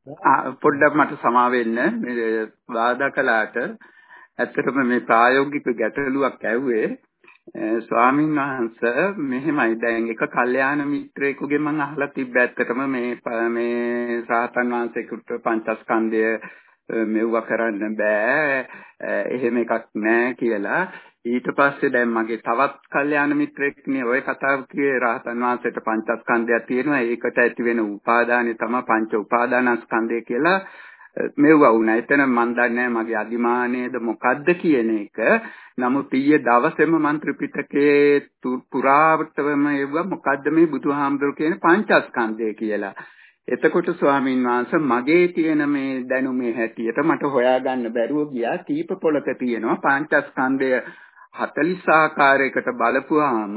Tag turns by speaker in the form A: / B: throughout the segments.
A: පොඩ්ඩක් මට සමා වෙන්න මේ වාදා කළාට ඇත්තටම මේ ප්‍රායෝගික ගැටලුවක් ඇව්වේ ස්වාමීන් වහන්සේ මෙහෙමයි දැන් එක කල්යාණ මිත්‍රයෙකුගේ මම අහලා තිබ්බ ඇත්තටම මේ රහතන් වහන්සේකට පංචස්කන්ධය මෙව්ව කරන්න බෑ එහෙම එකක් නෑ කියලා ඊට පස්සේ දැන් මගේ තවත් කල්යාණ මිත්‍රෙක්නේ ওই කතාව කියේ රහතන් වහන්සේට පංචස්කන්ධයක් තියෙනවා ඒකට ඇති වෙන උපාදානෙ තමයි පංච උපාදානස්කන්ධය කියලා මෙව්වා වුණා. එතන මන් දන්නේ මගේ අදිමානයේද මොකද්ද කියන එක. නමුත් ඊයේ දවසේම මන් ත්‍රිපිටකයේ පුරාවටම එව්වා මොකද්ද මේ බුදුහාමුදුරු කියන පංචස්කන්ධය කියලා. එතකොට ස්වාමීන් වහන්සේ මගේ තියෙන මේ දැනුමේ හැටියට මට හොයාගන්න බැරුව ගියා. කීප පොලක තියෙනවා පංචස්කන්ධය 40 ආකාරයකට බලපුවාම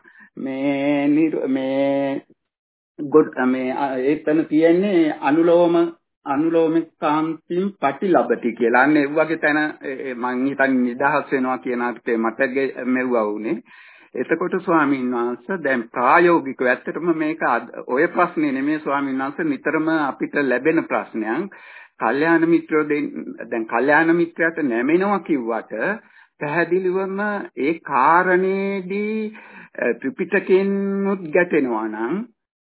A: මේ එතන තියෙන්නේ අනුලෝමිකාන්තිම් පටිලබති කියලා. අන්න ඒ වගේ තැන මං හිතන්නේ නිදහස් වෙනවා කියන අර්ථය මට මෙව්වා වුනේ. එතකොට ස්වාමීන් වහන්සේ දැන් ප්‍රායෝගිකව ඇත්තටම මේක ඔය ප්‍රශ්නේ නෙමෙයි ස්වාමීන් වහන්සේ නිතරම අපිට ලැබෙන ප්‍රශ්නයක්. කල්යාණ මිත්‍රයෝ දැන් කල්යාණ මිත්‍රයාට නැමෙනවා කිව්වට පැහැදිලිවම ඒ කාරණේදී ත්‍රිපිටකෙන්නුත් ගැටෙනවා නම්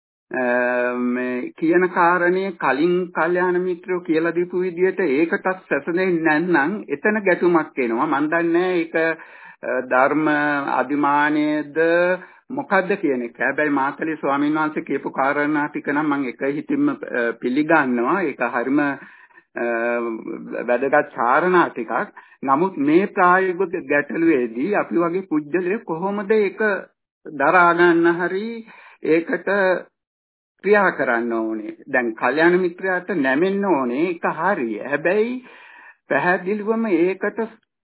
A: මේ කියන කාරණේ කලින් කල්යාණ මිත්‍රයෝ කියලා දීපු විදිහට ඒකටත් සැසඳෙන්නේ නැත්නම් එතන ගැටුමක් එනවා. මන් දන්නේ ඒක ධර්ම අධිමානයේද මොකද්ද කියන එක. හැබැයි මාතලේ ස්වාමීන් වහන්සේ කියපු කාරණා ටික නම් මම එක හිතින්ම පිළිගන්නවා. ඒක හරිම වැදගත් කාරණා ටිකක්. නමුත් මේ ප්‍රායෝගික ගැටලුවේදී අපි වගේ පුජ්‍යලේ කොහොමද ඒක දරා ගන්න හරි ඒකට ක්‍රියා කරන්න ඕනේ. දැන් කල්යාණ මිත්‍රයාට නැමෙන්න ඕනේ. ඒක හරිය. හැබැයි පැහැදිලිවම ඒකට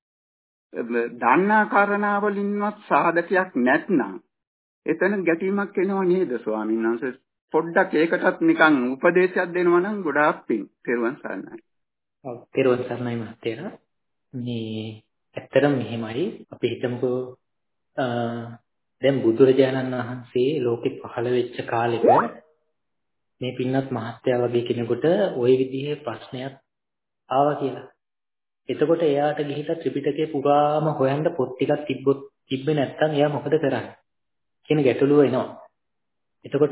A: දන්නා කාරණාවලින්වත් සාධකයක් නැත්නම් එතන ගැටීමක් එනවා නේද ස්වාමීන් වහන්සේ? පොඩ්ඩක් ඒකටත් නිකන් උපදේශයක් දෙනවා නම් ගොඩාක් පිං. තෙරුවන් සරණයි.
B: ඔව් තෙරුවන් සරණයි මහත්තයා. මේ ඇත්තටම මෙහෙමයි අපි හිතමුකෝ දැන් බුදුරජාණන් වහන්සේ ලෝකෙ පහළ වෙච්ච කාලෙක මේ පින්වත් මහත්තයා වගේ කෙනෙකුට ওই විදිහේ ප්‍රශ්නයක් ආවා කියලා. එතකොට එයාට ගිහිල්ලා ත්‍රිපිටකේ පුරාම හොයන්න පොත් ටිකක් තිබ්බේ නැත්නම් එයා මොකද කරන්නේ කියන ගැටලුව එනවා. එතකොට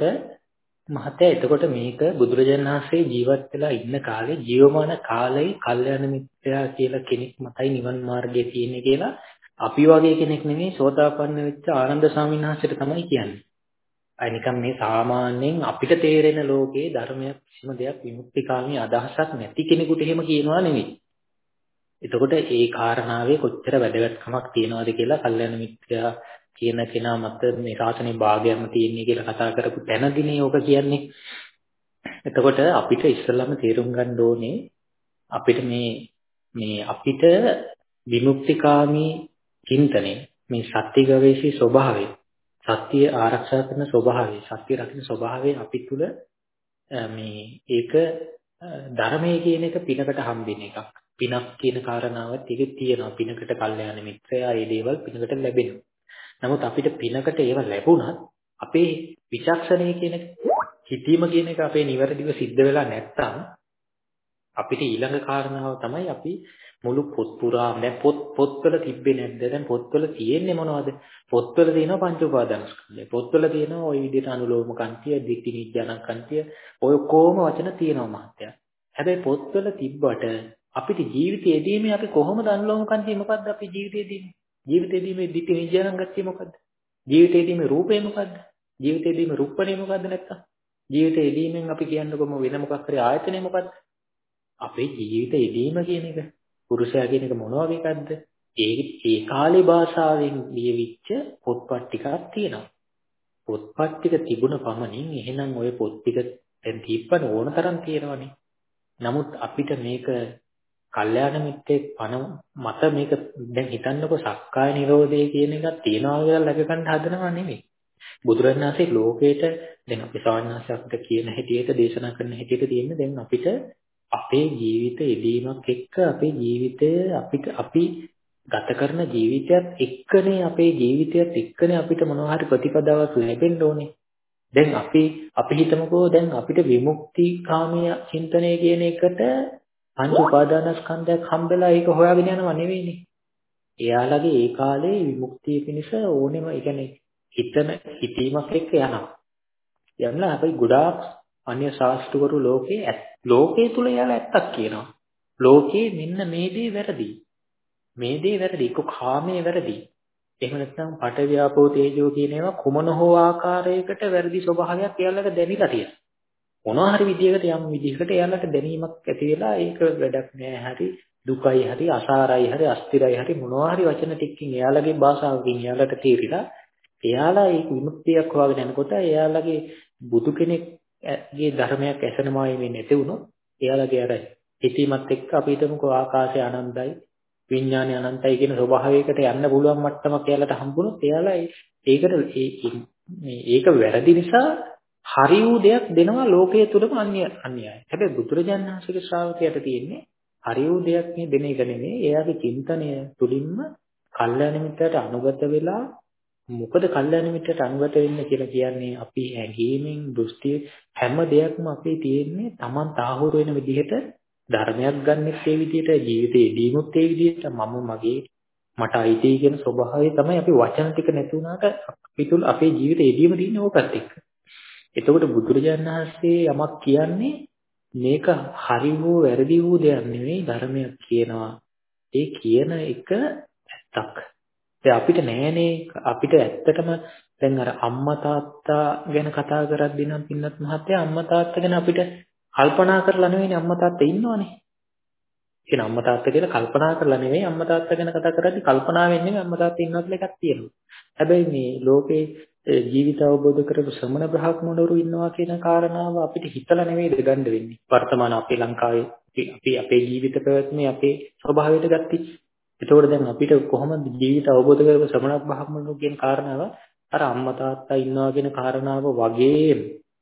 B: මහත්තයා මේක බුදුරජාණන් වහන්සේ ජීවත් වෙලා ඉන්න කාලේ ජීවමාන කාලේ කල්යාණ මිත්‍යා කියලා කෙනෙක් මතයි නිවන් මාර්ගයේ තියෙන්නේ කියලා අපි වගේ කෙනෙක් නෙමෙයි සෝතාපන්න වෙච්ච ආනන්ද ස්වාමීන් වහන්සේට තමයි කියන්නේ. අය නිකන් මේ සාමාන්‍යයෙන් අපිට තේරෙන ලෝකේ ධර්මයක් කිසිම දෙයක් විමුක්තිකාමී අදහසක් නැති කෙනෙකුට එහෙම කියනවා නෙමෙයි. එතකොට ඒ කාරණාවේ කොච්චර වැදගත්කමක් තියනවද කියලා කල්යාණ මිත්‍යා කියන කෙනා මත මේ ශාසනයේ භාගයක්ම තියෙන්නේ කියලා කතා කරපු තැනදීනේ ඕක කියන්නේ. එතකොට අපිට ඉස්සෙල්ලාම තේරුම් ගන්න ඕනේ අපිට මේ අපිට විමුක්තිකාමී චින්තනයේ මේ සත්‍ය ගවේෂී ස්වභාවය, සත්‍ය ආරක්ෂා කරන ස්වභාවය, සත්‍ය රකින්න ස්වභාවය අපි තුල මේ ඒක ධර්මයේ කියන එක පිනකට හම්බෙන එකක්. පිනක් කියන කාරණාවත් ඒක තියෙනවා. පිනකට කල්යාණ මිත්‍රයා ඒ දේවල් පිනකට ලැබෙනවා. නමුත් අපිට පිනකට ඒව ලැබුණත් අපේ විචක්ෂණය කියන හිතීම කියන එක අපේ නිවැරදිව සිද්ධ වෙලා නැත්නම් අපිට ඊළඟ කාරණාව තමයි අපි මුළු පොත් පුරාම දැන් පොත්වල තිබ්බේ නැද්ද? දැන් පොත්වල තියෙන්නේ මොනවද? පොත්වල තියෙනවා පංච උපාදානස්කන්ධය. පොත්වල තියෙනවා ওই විදිහට අනුලෝම කන්තිය, ditthi nijjana කන්තිය, ඔය කොහොම වචන තියෙනවා මහත්තයා. හැබැයි පොත්වල තිබ්බට අපිට ජීවිතයේදී අපි කොහොමද අනුලෝම කන්තිය මොකද්ද අපි ජීවිතයේදී මේ ditthi nijjana ගතිය මොකද්ද? ජීවිතයේදී මේ රූපේ මොකද්ද? ජීවිතයේදී මේ රූපණේ මොකද්ද නැත්තම්? ජීවිතයේදී අපි කියන්නකොම වෙන මොකක් හරි ආයතනය මොකද්ද? අපේ ජීවිතයේදීම කියන එක පුරුෂයා කියන එක මොන වගේ එකක්ද? ඒ කාලේ භාෂාවෙන් ලියවිච්ච පොත්පත් ටිකක් තියෙනවා. පොත්පත් ටික තිබුණ පමණින් එහෙනම් ওই පොත් ටික දැන් තිබ්බන ඕන තරම් තියෙනවනේ. නමුත් අපිට මේක කල්යාණ මිත්‍රේ පණ මත මේක දැන් හිතන්නකො සක්කාය නිරෝධය කියන එකක් තියනවා කියලා ලැබ ගන්න හදනවා නෙමෙයි. බුදුරජාණන් වහන්සේ ලෝකේට දැන් අපි සාමාන්‍යයෙන් අපිට කියන හැටියට දේශනා කරන හැටියට තියෙන්නේ දැන් අපිට අපේ ජීවිත යෙදීමක් එක්ක අපේ ජීවිතය අපි ගත කරන ජීවිතයත් එක්කනේ අපේ ජීවිතයත් එක්කනේ අපිට මොනවා හරි ප්‍රතිපදාවක් ලැබෙන්න ඕනේ. දැන් අපි හිතමුකෝ දැන් අපිට විමුක්තිකාමී චින්තනය කියන එකට පංච උපාදානස්කන්ධයක් හම්බෙලා ඒක හොයාගෙන යනවා නෙවෙයිනේ. එයාලගේ ඒ කාලේ විමුක්තිය පිණිස ඕනෙම ඒ කියන්නේ හිතීමක් එක්ක යනවා. යන්න අපි ගොඩාක් අන්‍ය ශාස්ත්‍රවරු ලෝකයේ තුල එයාලා ඇත්තක් කියනවා. ලෝකේ මෙන්න මේ දේ වැරදි. මේ දේ වැරදි. ඒක කාමයේ වැරදි. එහෙම නැත්නම් පඨ ව්‍යාපෝ තේජෝ කියන ඒවා කුමන හෝ ආකාරයකට වැරදි ස්වභාවයක් එයාලට දැනিলা තියෙනවා. මොනවා හරි විදියකට යම් විදිහකට එයාලට දැනීමක් ඇති වෙලා ඒක වැඩක් නෑ හරි දුකයි හරි අසාරයි හරි අස්තිරයි හරි මොනවා හරි වචන ටිකකින් එයාලගේ භාෂාවකින් එයාලට තේරිලා එයාලා ඒ විමුක්තියක් හොයාගෙන යනකොට එයාලගේ බුදු කෙනෙක්ගේ ධර්මයක් ඇසෙනවායි මේ නැති වුණොත් එයාලගේ අර හිතීමත් එක්ක අපි හිතමුකෝ ආකාශය අනන්තයි විඥානය අනන්තයි කියන ස්වභාවයකට යන්න පුළුවන් මට්ටමක් එයාලට හම්බුනොත් එයාලා ඒක වැරදි නිසා හරි වූ දෙයක් දෙනවා ලෝකයේ තුලම අන්‍යයි. හැබැයි බුදුරජාණන් වහන්සේගේ ශ්‍රාවකයට තියෙන්නේ හරි වූ දෙයක් නේ දෙන එක නෙමෙයි. එයාගේ චින්තනය තුලින්ම කල්යාණ මිත්‍රයට අනුගත වෙලා මොකද කල්යාණ මිත්‍රයට අනුගත වෙන්න කියලා කියන්නේ අපි හැඟීමෙන් දෘෂ්ටි හැම දෙයක්ම අපේ තියෙන්නේ Taman තාහුරු වෙන විදිහට ධර්මයක් ගන්නෙත් ඒ විදිහට ජීවිතේ දීමුත් ඒ විදිහට මම මගේ මට අයිති කියන ස්වභාවය තමයි අපි වචන ටික නැති වුණාට අපි තුල අපේ ජීවිතේ එදීම තියෙන ඕකත් එක්ක. එතකොට බුදුරජාණන් වහන්සේ යමක් කියන්නේ මේක හරි වූ වැරදි වූ දෙයක් නෙවෙයි ධර්මයක් කියනවා. ඒ කියන එක ඇත්තක්. දැන් අපිට නෑනේ අපිට ඇත්තටම දැන් අර අම්මා තාත්තා ගැන කතා කරද්දී නම් පින්නත් මහත්තයා අම්මා තාත්තා ගැන අපිට කල්පනා කරලා නෙවෙයිනේ අම්මා තාත්තා ඉන්නවනේ. කියන අම්මා තාත්තා කියලා කල්පනා කරලා නෙවෙයි අම්මා තාත්තා ගැන කතා කරද්දී කල්පනා වෙන්නේ නෙවෙයි අම්මා තාත්තා ඉන්නවා කියලා එකක් තියෙනවා. හැබැයි මේ ලෝකේ ජීවිත අවබෝධ කරපු ශ්‍රමණ බ්‍රහ්මණවරු ඉන්නවා කියන කාරණාව අපිට හිතලා නෙවෙයිද ගන්න වෙන්නේ. වර්තමාන අපේ ලංකාවේ අපි අපේ ජීවිත පැවැත්මේ අපේ ස්වභාවයට ගත්තී. ඒතකොට දැන් අපිට කොහොමද ජීවිත අවබෝධ කරගන්න ශ්‍රමණ බ්‍රහ්මණවරු කියන කාරණාව අර අම්මා තාත්තා ඉන්නවා කියන කාරණාව වගේම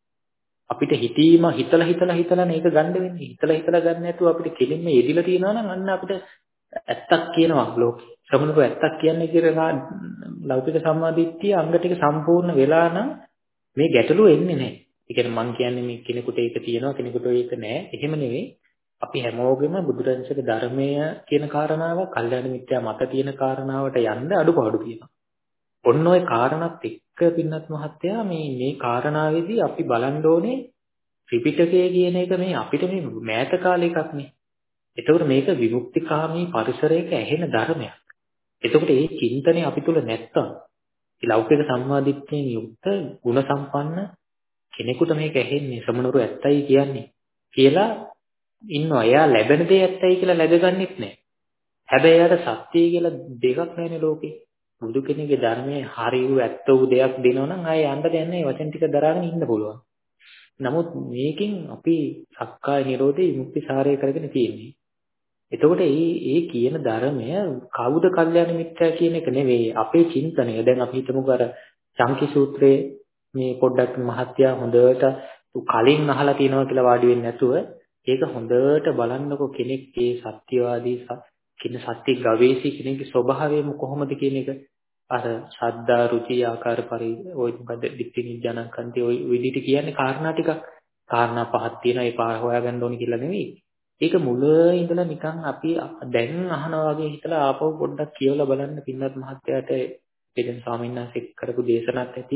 B: අපිට හිතලා මේක ගන්න වෙන්නේ. හිතලා ගන්න නැතුව අපිට කෙලින්ම යෙදිලා තියෙනවා නම් අන්න අපිට ඇත්තක් කියනවා ලෝකේ. ශ්‍රමණකෝ ඇත්තක් කියන්නේ කියලා ලෞකික සම්මාදිට්ඨිය අංග ටික සම්පූර්ණ වෙලා නම් මේ ගැටලුව එන්නේ නැහැ. ඒ කියන්නේ මං කියන්නේ මේ කෙනෙකුට ඒක තියෙනවා කෙනෙකුට ඒක නැහැ. එහෙම නෙවෙයි. අපි හැමෝගෙම බුදුරජාණන්සේගේ ධර්මය කියන කාරණාව, කල්යාණ මිත්‍යා මත තියෙන කාරණාවට යන්න අඩුපාඩු තියෙනවා. ඔන්න ඔය කාරණාත් එක්ක පින්නත් මහත්තයා මේ කාරණාවේදී අපි බලන්න ඕනේ ත්‍රිපිටකය කියන එක මේ අපිට මේ මෑත කාලේ එකක් නේ. එතකොට මේක විමුක්තිකාමී පරිසරයක ඇහෙන ධර්මයක්. එතකොට මේ චින්තනය අපි තුල නැත්තම් ලෞකික සම්මාදිට්ඨියෙන් යුක්ත ගුණ සම්පන්න කෙනෙකුට මේක ඇහෙන්නේ ශ්‍රමණවරු ඇත්තයි කියන්නේ කියලා ඉන්නවා. එයා ලැබෙන දේ ඇත්තයි කියලා läගගන්නෙත් නැහැ. හැබැයි එයාට සත්‍යය කියලා දෙකක් නැහැනේ ලෝකේ. බුදු කෙනෙකුගේ ධර්මයේ හරි වූ ඇත්ත වූ දෙයක් දෙනවා නම් ආයේ යන්න දෙයක් නැහැ. වචන ටික දරාගෙන ඉන්න පුළුවන්. නමුත් මේකෙන් අපි සක්කාය නිරෝධේ විමුක්ති සාරය කරගෙන තියෙන්නේ. එතකොට මේ කියන ධර්මය කවුද කල්යාණ මිත්‍යා කියන එක නෙවෙයි අපේ චින්තනය. දැන් අපි හිතමුකෝ අර චංකි සූත්‍රයේ මේ පොඩ්ඩක් මහත්යා හොඳට කලින් අහලා තියෙනවා කියලා වාඩි වෙන්නේ නැතුව ඒක හොඳට බලන්නකො කෙනෙක් ඒ සත්‍යවාදී කියන සත්‍ය ගවේෂී කෙනෙක්ගේ ස්වභාවය කොහොමද කියන එක අර ශ්‍රද්ධා රුචි ආකාර පරි ওই මොකද දිට්ඨි නිජානකන්ති ওই විදිහට කියන්නේ කාරණා ටිකක් කාරණා පහක් තියෙනවා ඒ පහ හොයාගන්න ඕනේ කියලා නෙවෙයි. ඒක මුල ඉඳලා නිකන් අපි දැන් අහනවා වගේ හිතලා ආපහු පොඩ්ඩක් කියවලා බලන්න පින්නත් මහත්තයාට දෙදෙන ස්වාමීන් වහන්සේ කරපු දේශනාවක් ඇති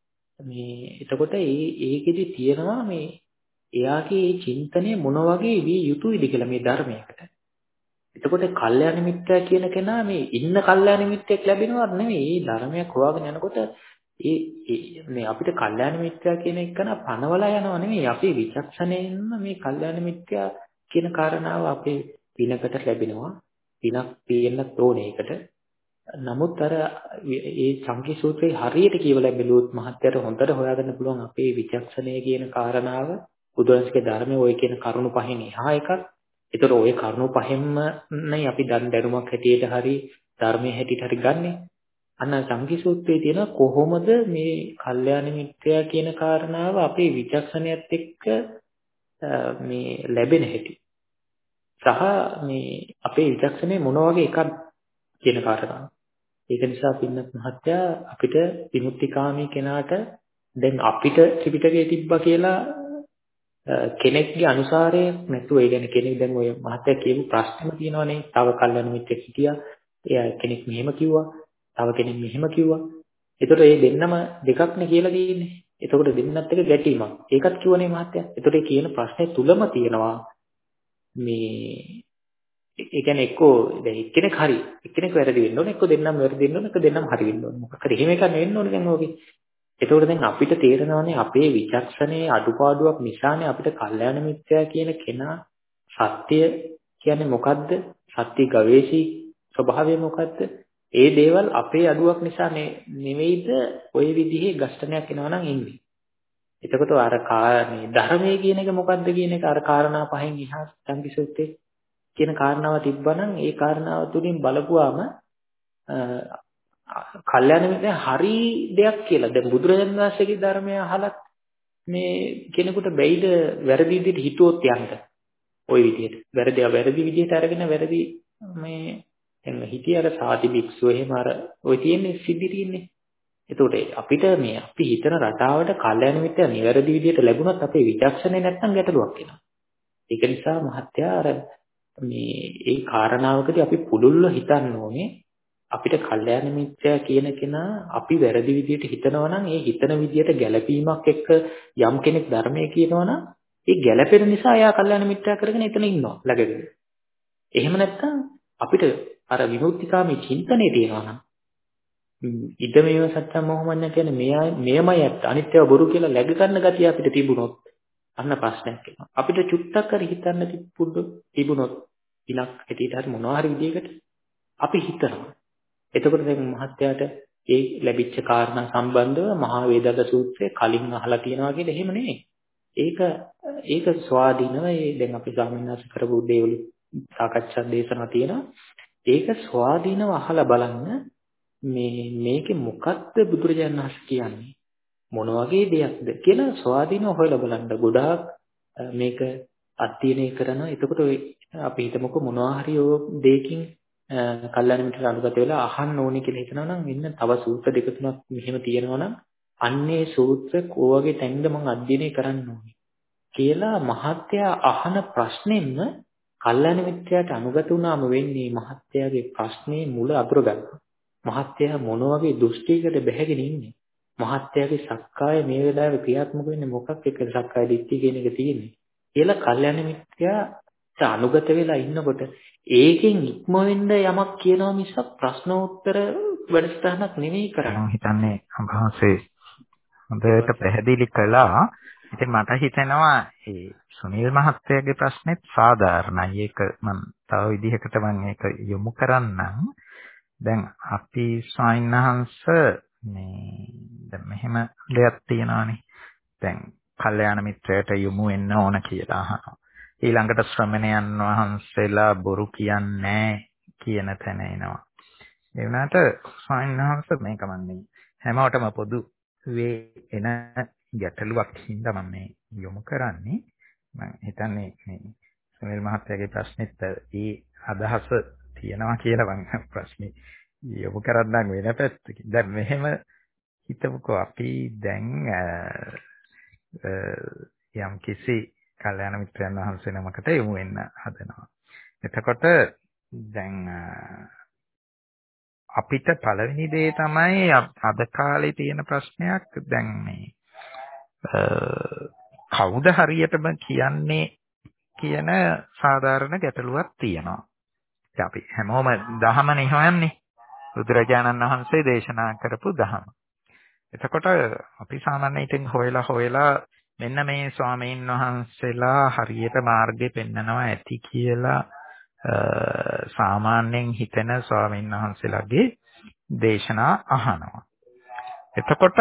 B: මේ එතකොට ඒකෙදි තියෙනවා මේ එයාගේ මේ චින්තනය මොන වගේ විය යුතුයිද කියලා මේ ධර්මයකට. එතකොට කල්යාණ මිත්‍යා කියන කෙනා මේ ඉන්න කල්යාණ මිත්‍යෙක් ලැබෙනවත් නෙවෙයි. මේ ධර්මයක් හොයාගෙන යනකොට මේ අපිට කල්යාණ මිත්‍යා කියන එක නා පනවලා යනවා නෙවෙයි. අපි විචක්ෂණයෙන්ම මේ කල්යාණ මිත්‍යා කියන කාරණාව අපේ පිනකට ලැබෙනවා. පිනක් තියෙන්නත් ඕනේ ඒකට. නමුත් අර මේ සංකේ සූත්‍රයේ හරියට කියවලා බැලුවොත් මහත්යට හොඳට හොයාගන්න පුළුවන් අපේ විචක්ෂණය කියන කාරණාව බුදුන්සේගේ ධර්මයේ ওই කියන කරුණු පහෙන් එහා එකක්. ඒතර ওই කරුණු පහෙන්ම නේ අපි දැනුමක් හැටියට හරි ධර්මයේ හැටියට හරි ගන්නෙ. අන්න සංකේ සූත්‍රයේ තියෙන කොහොමද මේ කල්යාණ මිත්‍යා කියන කාරණාව අපේ විචක්ෂණයත් එක්ක මේ ලැබෙන හැටි. සහ මේ අපේ විචක්ෂණය මොන වගේ එකක් කියන කාරණාව. ඒක නිසා පින්නත් මහත්තයා අපිට විමුක්තිකාමී කෙනාට දැන් අපිට ත්‍රිපිටකයේ තිබ්බා කියලා කෙනෙක්ගේ අනුසාරයක් නැතුව ඒ කියන්නේ කෙනෙක් දැන් ඔය මහත්තයා කියපු ප්‍රශ්නෙම තියෙනවනේ. තව කල්යන මිත්‍රෙක් හිටියා. එයා කෙනෙක් මෙහෙම කිව්වා. තව කෙනෙක් මෙහෙම කිව්වා. එතකොට මේ දෙන්නම දෙකක්නේ කියලා තියෙන්නේ. එතකොට දෙන්නත් එක ගැටීමක්. ඒකත් කිව්වනේ මහත්තයා. එතකොට ඒ කියන ප්‍රශ්නේ තුලම තියෙනවා මේ ඒ කියන්නේ එක්කෝ දැන් එක්කෙනෙක් හරි එක්කෙනෙක් වැරදි වෙන්න ඕනේ. එක්කෝ දෙන්නම වැරදි වෙන්න ඕනේ. එක්කෝ දෙන්නම හරි වෙන්න ඕනේ. මොකක් හරි එහෙම එකක් නෙවෙන්න ඕනේ දැන් ඔගේ. එතකොට දැන් අපිට තේරෙනවානේ අපේ විචක්ෂණයේ අඩුපාඩුවක් නිසානේ අපිට කල්යාණ මිත්‍යා කියන කෙනා සත්‍ය කියන්නේ මොකද්ද? සත්‍ය ගවේෂී ස්වභාවය මොකද්ද? ඒ දේවල් අපේ අඩුවක් නිසා නෙවෙයිද ওই විදිහේ ගස්ඨනයක් එනවා නම් ඉන්නේ. එතකොට අර මේ ධර්මයේ කියන එක මොකද්ද කියන එක අර කාරණා පහෙන් එහා සංකිසුත්තේ කියන කාරණාව තිබ්බනම් ඒ කාරණාව තුලින් බලපුවාම කල්යාණ මිත්‍ර හරි දෙයක් කියලා. දැන් බුදුරජාණන් වහන්සේගේ ධර්මය අහලත් මේ කෙනෙකුට බැයිද වැරදි විදිහට හිතුවොත් යන්න. ওই විදිහට. වැරදි විදිහට අරගෙන වැරදි මේ දැන් හිතිය අර සාති භික්ෂුව එහෙම අර ওই තියෙන්නේ සිද්ධි තියෙන්නේ. එතකොට අපිට මේ අපි හිතන රටාවට කල්යාණ මිත්‍ර නිවැරදි විදිහට ලැබුණොත් අපේ විචක්ෂණේ නැත්තම් ගැටලුවක් එනවා. ඒක නිසා මහත්තයා අර මේ ඒ කාරණාවකදී අපි පුළුල්ව හිතන්න ඕනේ අපිට කල්යාණ මිත්‍යා කියන කෙනා අපි වැරදි විදිහට හිතනවා නම් ඒ හිතන විදිහට ගැළපීමක් එක්ක යම් කෙනෙක් ධර්මයේ කියනවා නම් ඒ ගැළපෙන නිසා එයා කල්යාණ මිත්‍යා කරගෙන එතන ඉන්නවා ළඟගෙන. එහෙම නැත්නම් අපිට අර විමුක්තිකාමී චින්තනයේ තියෙනවා නම් ඉදමේව සත්‍යම් මොහොමඤ්ඤ කියන්නේ මෙයමයි ඇත්ත අනිත්‍යව බොරු කියලා läග ගන්න ගතිය අපිට තිබුණොත් අන්න ප්‍රශ්නයක් එනවා. අපිට චුට්ටක් හරි හිතන්න තිබුණොත් ඉලක්ක හැටියට හරි මොනවා හරි විදිහකට අපි හිතනවා. එතකොට දැන් මහත්යාට ඒ ලැබිච්ච කාරණා සම්බන්ධව මහා වේදග්ග සූත්‍රය කලින් අහලා තියෙනවා කියලා එහෙම නෙවෙයි. ඒක ස්වාධීනව ඒ දැන් අපි ස්වාමීන් වහන්සේ කරපු දේවලු සාකච්ඡා දේශනා තියෙනවා. ඒක ස්වාධීනව අහලා බලන්න මේකේ මොකක්ද බුදුරජාණන් වහන්සේ කියන්නේ? මොන වගේ දෙයක්ද කියලා ස්වාධීනව හොයලා බලන්න. ගොඩාක් මේක අධ්‍යයනය කරනවා. එතකොට අපි හිතමුකෝ මොනවා හරි දෙයකින් කල්යාණ මිත්‍ර අනුගත වෙලා අහන්න ඕනේ කියලා හිතනවා නම් මෙන්න තව සූත්‍ර දෙක තුනක් මෙහෙම තියෙනවා නම් අන්නේ සූත්‍ර කෝවගේ තැන්ද මම අධ්‍යයනය කරන්න ඕනේ කියලා මහත්තයා අහන ප්‍රශ්නෙන්න කල්යාණ මිත්‍රයාට අනුගත වුණාම වෙන්නේ මහත්තයාගේ ප්‍රශ්නේ මුල අතුර ගන්නවා. මහත්තයා මොන වගේ දෘෂ්ටියකට බැහැගෙන ඉන්නේ? මහත්තයාගේ සක්කාය මේ වෙලාවේ ක්‍රියාත්මක වෙන්නේ මොකක් එක්කද? සක්කාය දිට්ඨිය කියන එක තියෙන්නේ. කියලා කල්යාණ මිත්‍රයාට අනුගත වෙලා ඉන්නකොට ඒකෙන් ඉක්ම වෙන්න යමක් කියනවා මිසක් ප්‍රශ්නෝත්තර වැඩසටහනක් නෙමෙයි කරන්නේ.
C: මම හිතන්නේ අභාසයේ හොඳට පැහැදිලි කළා. ඉතින් මට හිතෙනවා ඒ සුනිල් මහත්තයාගේ ප්‍රශ්නෙත් සාධාරණයි. ඒක මම තව විදිහකට මම ඒක යොමු කරන්නම්. දැන් අපි ස්වාමීන් මේ දැන් මෙහෙම දෙයක් තියෙනවානේ. දැන් කල්යාණ මිත්‍රයට යොමු වෙන්න ඕන කියලා අහනවා. ඊළඟට ශ්‍රමණයන් වහන්සේලා බොරු කියන්නේ කියන තැන එනවා. ඒ වුණාට ස්වාමීන් වහන්සේ මේක මන්නේ හැමෝටම පොදු වේ එන ගැටලුවක් හින්දා මම මේ යොමු කරන්නේ. මම හිතන්නේ මේ සුනිල් මහත්තයාගේ ප්‍රශ්නෙත් ඒ අදහස තියෙනවා කියලා මම ප්‍රශ්නේ යොමු කරන්නම් වෙන පැත්තකින්. දැන් මෙහෙම හිතමුකෝ අපි දැන් යම් කිසි කල්යාණ මිත්‍රයන් වහන්සේ නමකට යොමු වෙන්න හදනවා. එතකොට දැන් අපිට පළවෙනි දේ තමයි අද කාලේ තියෙන ප්‍රශ්නයක්. දැන් මේ කවුද හරියටම කියන්නේ කියන සාධාරණ ගැටලුවක් තියෙනවා. අපි හැමෝම දහමනේ හොයන්නේ. බුදුරජාණන් වහන්සේ දේශනා කරපු දහම. එතකොට අපි සාමාන්‍යයෙන් හොයලා මෙන්න මේ ස්වාමීන් වහන්සේලා හරියට මාර්ගේ පෙන්නනවා ඇති කියලා සාමාන්‍යයෙන් හිතෙන ස්වාමීන් වහන්සේලාගේ දේශනා අහනවා. එතකොට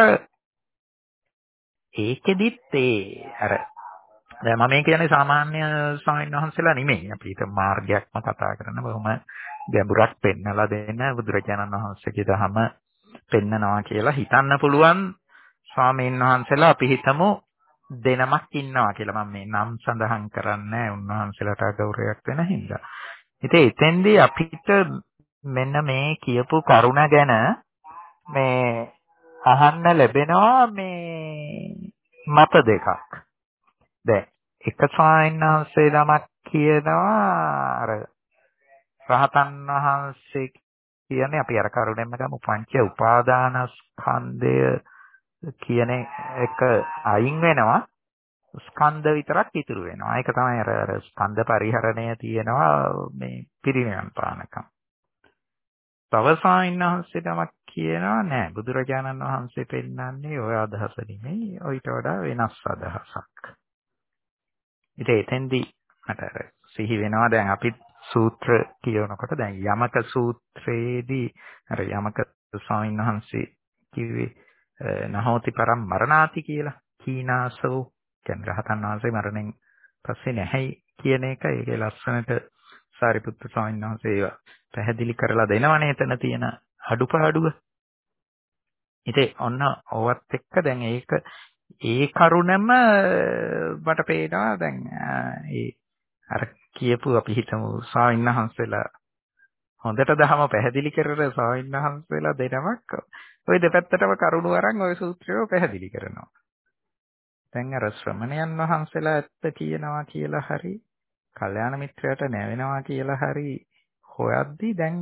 C: ඒකෙදිත් අර දැන් මම කියන්නේ සාමාන්‍ය ස්වාමීන් වහන්සේලා නෙමෙයි. අපි හිත මාර්ගයක්ම කතා කරන බොහොම ගැඹුරක් පෙන්නලා දෙන බුදුරජාණන් වහන්සේගේ දහම පෙන්නනවා කියලා හිතන්න පුළුවන් ස්වාමීන් වහන්සේලා අපි හිතමු දෙනමක් ඉන්නවා කියලා. මම මේ නම් සඳහන් කරන්නේ උන්වහන්සේලාට ගෞරවයක් වෙන හින්දා. ඉතින් එතෙන්දී අපිට මෙන්න මේ කියපු කරුණ ගැන මේ අහන්න ලැබෙනවා මේ මත දෙකක්. දැන් එක ස්වාමීන් වහන්සේ නමක් කියනවා අර රහතන් වහන්සේ කියන්නේ අපි අර කරුණෙන්ම ගමු පංච උපාදානස්කන්ධය කියන එක අයින් වෙනවා ස්කන්ධ විතරක් ඉතුරු වෙනවා. ඒක තමයි අර ස්කන්ධ පරිහරණය තියෙනවා මේ පිරිනිවන් පානකම්. තව ස්වාමීන් වහන්සේ නමක් කියනවා නෑ බුදුරජාණන් වහන්සේ පෙන්නන්නේ ওই අදහස නෙමෙයි ඊට වඩා වෙනස් අදහසක්. ඉතින් එතෙන්දී මට සිහි වෙනවා දැන් අපි සූත්‍ර කියනකොට දැන් යමක සූත්‍රයේදී අර යමක ස්වාමීන් වහන්සේ කිව්වේ නහෝති පරම් මරණාති කියලා. කීනාසෝ කියන්නේ රහතන් වහන්සේ මරණයෙන් පස්සේ නැහැයි කියන එක ඒකේ ලස්සනට සාරිපුත්තු ස්වාමීන් වහන්සේ ඒවා පැහැදිලි කරලා දෙනවනේ එතන තියෙන අඩුපාඩුව. ඉතින් ඔන්න ඕවත් එක්ක දැන් ඒක ඒ කරුණම මට පේනවා දැන් ඒ අර කියපු අපි හිතමු ස්වාමීන් වහන්සේලා හොඳට දහම පැහැදිලි කරන ස්වාමීන් වහන්සේලා දෙනමක් ওই දෙපැත්තටම කරුණු අරන් ওই සූත්‍රය පැහැදිලි කරනවා. දැන් අර ශ්‍රමණයන් වහන්සේලා ඇත්ත කියනවා කියලා හරි කල්යාණ මිත්‍රයට නැවෙනවා කියලා හරි හොයද්දී දැන්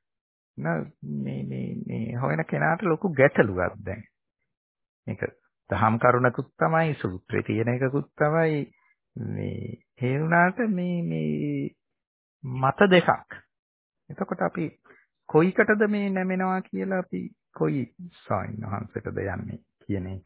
C: මේ හොයන කෙනාට ලොකු ගැටලුවක් දැන්. මේක දහම් කරුණකුත් තමයි සූත්‍රයේ තියෙන එකකුත් තමයි මේ ඒ වුණාට මේ මත දෙකක්. එතකොට අපි කොයිකටද මේ නැමෙනවා කියලා අපි කොයි ස්වාමීන් වහන්සේටද යන්නේ කියන එක.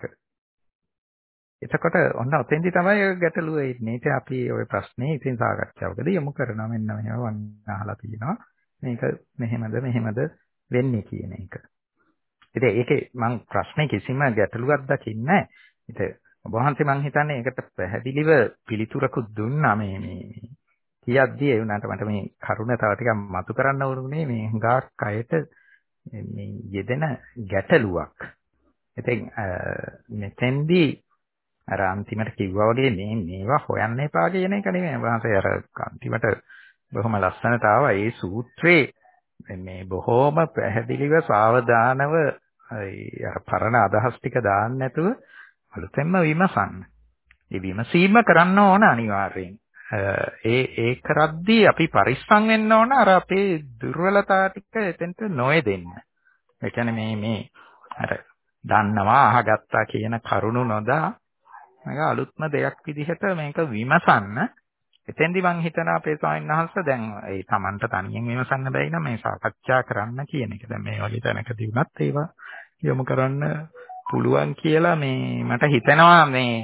C: එතකොට ඔන්න ඔතෙන්දි තමයි ඔය ගැටලුව එන්නේ. ඉතින් අපි ওই ප්‍රශ්නේ ඉතින් සාකච්ඡාවකදී යොමු කරනවා මෙන්න මෙහෙම වන්න අහලා තියෙනවා. මේක මෙහෙමද වෙන්නේ කියන එක. ඉතින් ඒකේ මම ප්‍රශ්නේ කිසිම ගැටලුවක් දකින්නේ නැහැ. ඉතින් ඔබ වහන්සේ මම හිතන්නේ ඒකට පැහැදිලිව පිළිතුරකුත් දුන්නා මේ කියද්දී ඒ වුණාට මට මේ කරුණ තව ටිකක් මතු කරන්න ඕනුනේ මේ හුඟක් අයට මේ යෙදෙන ගැටලුවක්. ඉතින් මෙතෙන්දී අර අන්තිමට කිව්වා වගේ මේවා හොයන්න එපා කියන එක නෙමෙයි. වහන්සේ අර අන්තිමට බොහොම ලස්සනට ආවා. ඒ සූත්‍රේ මේ බොහොම පැහැදිලිව සාවධානව අර පරණ අදහස් ටික දාන්න නැතුව අලුතෙන්ම විමසන්න. ඒ විමසීම කරන්න ඕන අනිවාර්යෙන්. ඒ කරද්දී අපි පරිස්සම් වෙන්න ඕන අර අපේ දුර්වලතා ටික එතෙන්ට නොයෙදෙන්න. ඒ කියන්නේ මේ අර දන්නවා අහගත්තා කියන කරුණු නොදා මේක අලුත්ම දෙයක් විදිහට මේක විමසන්න. එතෙන්දි මම හිතනවා අපේ ස්වාමීන් වහන්සේ දැන් ඒ Tamanට තනියෙන් විමසන්න බැයි නම් මේ සාකච්ඡා කරන්න කියන එක. දැන් මේ වගේ තැනකදී වුණත් ඒවා යොමු කරන්න පුළුවන් කියලා මේ මට හිතෙනවා මේ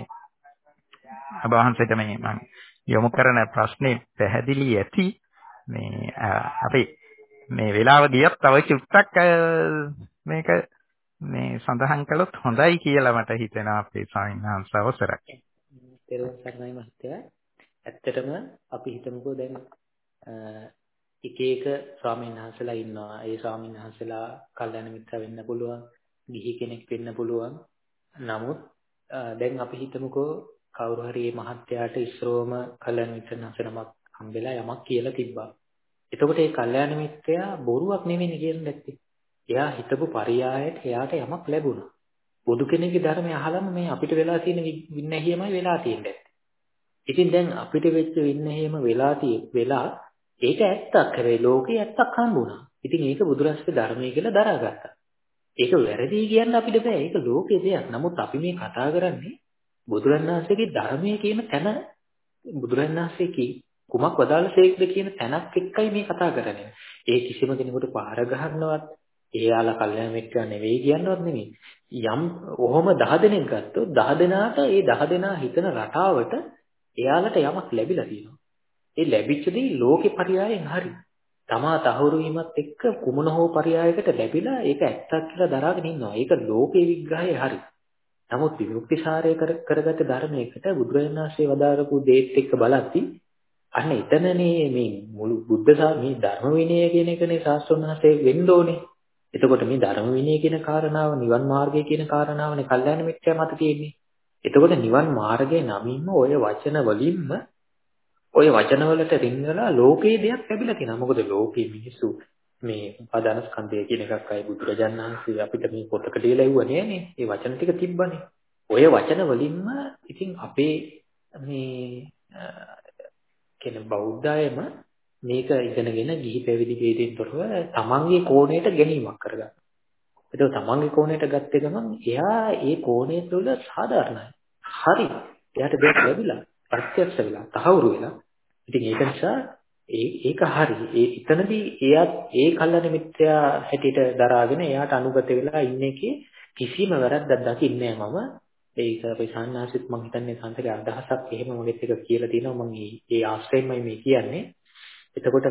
C: ඔබ වහන්සේට මේ මම යොමු කරන ප්‍රශ්නේ පැහැදිලි ඇති. මේ අපි මේ වෙලාව ගියත් තව චුට්ටක් මේක මේ සඳහන් කළොත් හොඳයි කියලා මට හිතෙනවා අපේ ස්වාමීන් වහන්සේ අවසරයි.
B: තෙරුවන් සරණයි මහත්තයා. ඇත්තටම අපි හිතමුකෝ දැන් එක එක ස්වාමීන් වහන්සේලා ඉන්නවා. ඒ ස්වාමීන් වහන්සේලා කල්යාණ මිත්‍ර වෙන්න පුළුවන්, ගිහි කෙනෙක් වෙන්න පුළුවන්. නමුත් දැන් අපි හිතමුකෝ කවුරු හරි මේ මහත්තයාට ඉස්සරෝම කල්යාණ මිත්‍ර නමක් හම්බෙලා යමක් කියලා තිබ්බා. එතකොට ඒ කල්යාණ මිත්‍රයා බොරුවක් නෙමෙයි කියන්නේ නැත්තේ. එයා හිතපු පරියායට එයාට යමක් ලැබුණා. බුදු කෙනෙක්ගේ ධර්මය අහලම මේ අපිට වෙලා තියෙන වින්නැහියමයි වෙලා තියෙන්නේ. ඉතින් දැන් අපිට වෙච්ච වින්නැහියම වෙලා ඒක ඇත්තක්. හැබැයි ලෝකේ ඇත්තක් හම්බුණා. ඉතින් ඒක බුදුරජාණන්ගේ ධර්මය කියලා දරාගත්තා. ඒක වැරදි කියන්න අපිට බෑ. ඒක ලෝකේ දෙයක්. නමුත් අපි මේ කතා කරන්නේ බුදුරජාණන්සේගේ ධර්මය කියන තැන බුදුරජාණන්සේ කුමක් වදාළසේක්ද කියන තැනක් එක්කයි මේ කතා කරන්නේ. ඒ කිසිම කෙනෙකුට පාර ගහන්නවත් එයාලා කල්යාණ මිත්‍රා නෙවෙයි කියනවත් නෙමෙයි. යම් ඔහොම 10 දෙනෙක් ගත්තොත් 10 දෙනාට ඒ 10 දෙනා හිතන රටාවට එයාලට යමක් ලැබිලා තියෙනවා. ඒ ලැබිච්ච දේ ලෝකේ පරියායෙන් හරි. තමා තහවුරු වීමත් එක්ක කුමන හෝ පරියායකට ලැබිලා ඒක ඇත්තක් කියලා දරාගෙන ඉන්නවා. ඒක ලෝකේ විග්‍රහය හරි. නමුත් විමුක්තිසාරය කරගත ධර්මයකට බුදුරජාණන් වහන්සේ වදාරපු දේත් එක්ක බලද්දී අන්න එතනනේ මේ මුළු බුද්ධ මේ ධර්ම විනය කියන එකනේ ශාස්ත්‍රඥාසේ වෙන්න ඕනේ. එතකොට මේ ධර්ම විනය කියන කාරණාව නිවන් මාර්ගය කියන කාරණාවනේ කල්යාණ මිත්‍යා මත තියෙන්නේ. එතකොට නිවන් මාර්ගයේ නමින්ම ඔය වචන වලින්ම ඔය වචන වලට රිංගලා ලෝකේ දෙයක් ලැබිලා තියෙනවා. මොකද ලෝකේ මිනිස්සු මේ උපාදාන ස්කන්ධය කියන එකක් අය බුදුරජාණන් වහන්සේ අපිට මේ පොතක ලියලා ඉවුවා නෑනේ. ඒ වචන ටික තිබ්බනේ. ඔය වචන වලින්ම ඉතින් අපේ මේ කියන බෞද්ධයම මේක ඉගෙනගෙන ගිහි පැවිදි ભેදයෙන් තොරව තමන්ගේ කෝණයට ගැනීමක් කරගන්න. ඒක තමන්ගේ කෝණයට ගත්තේ ගමන් එයා ඒ කෝණය තුළ සාධාරණයි. හරි. එයාට දෙයක් ලැබිලා, ප්‍රත්‍යක්ෂ වෙලා, තහවුරු වෙලා. ඉතින් ඒක නිසා ඒක හරි. එතනදී එයාත් ඒ කල්යන මිත්‍යා හැටියට දරාගෙන එයාට අනුගත වෙලා ඉන්න එකේ කිසිම වැරද්දක් දකින්නේ නැහැ මම. ඒක අපේ සාන්නාසිත් මම හිතන්නේ සංසකේ අදහසක් එහෙම මොකෙත් එක කියලා තියෙනවා මම ඒ ආශ්‍රයෙන්මයි මේ කියන්නේ. එතකොට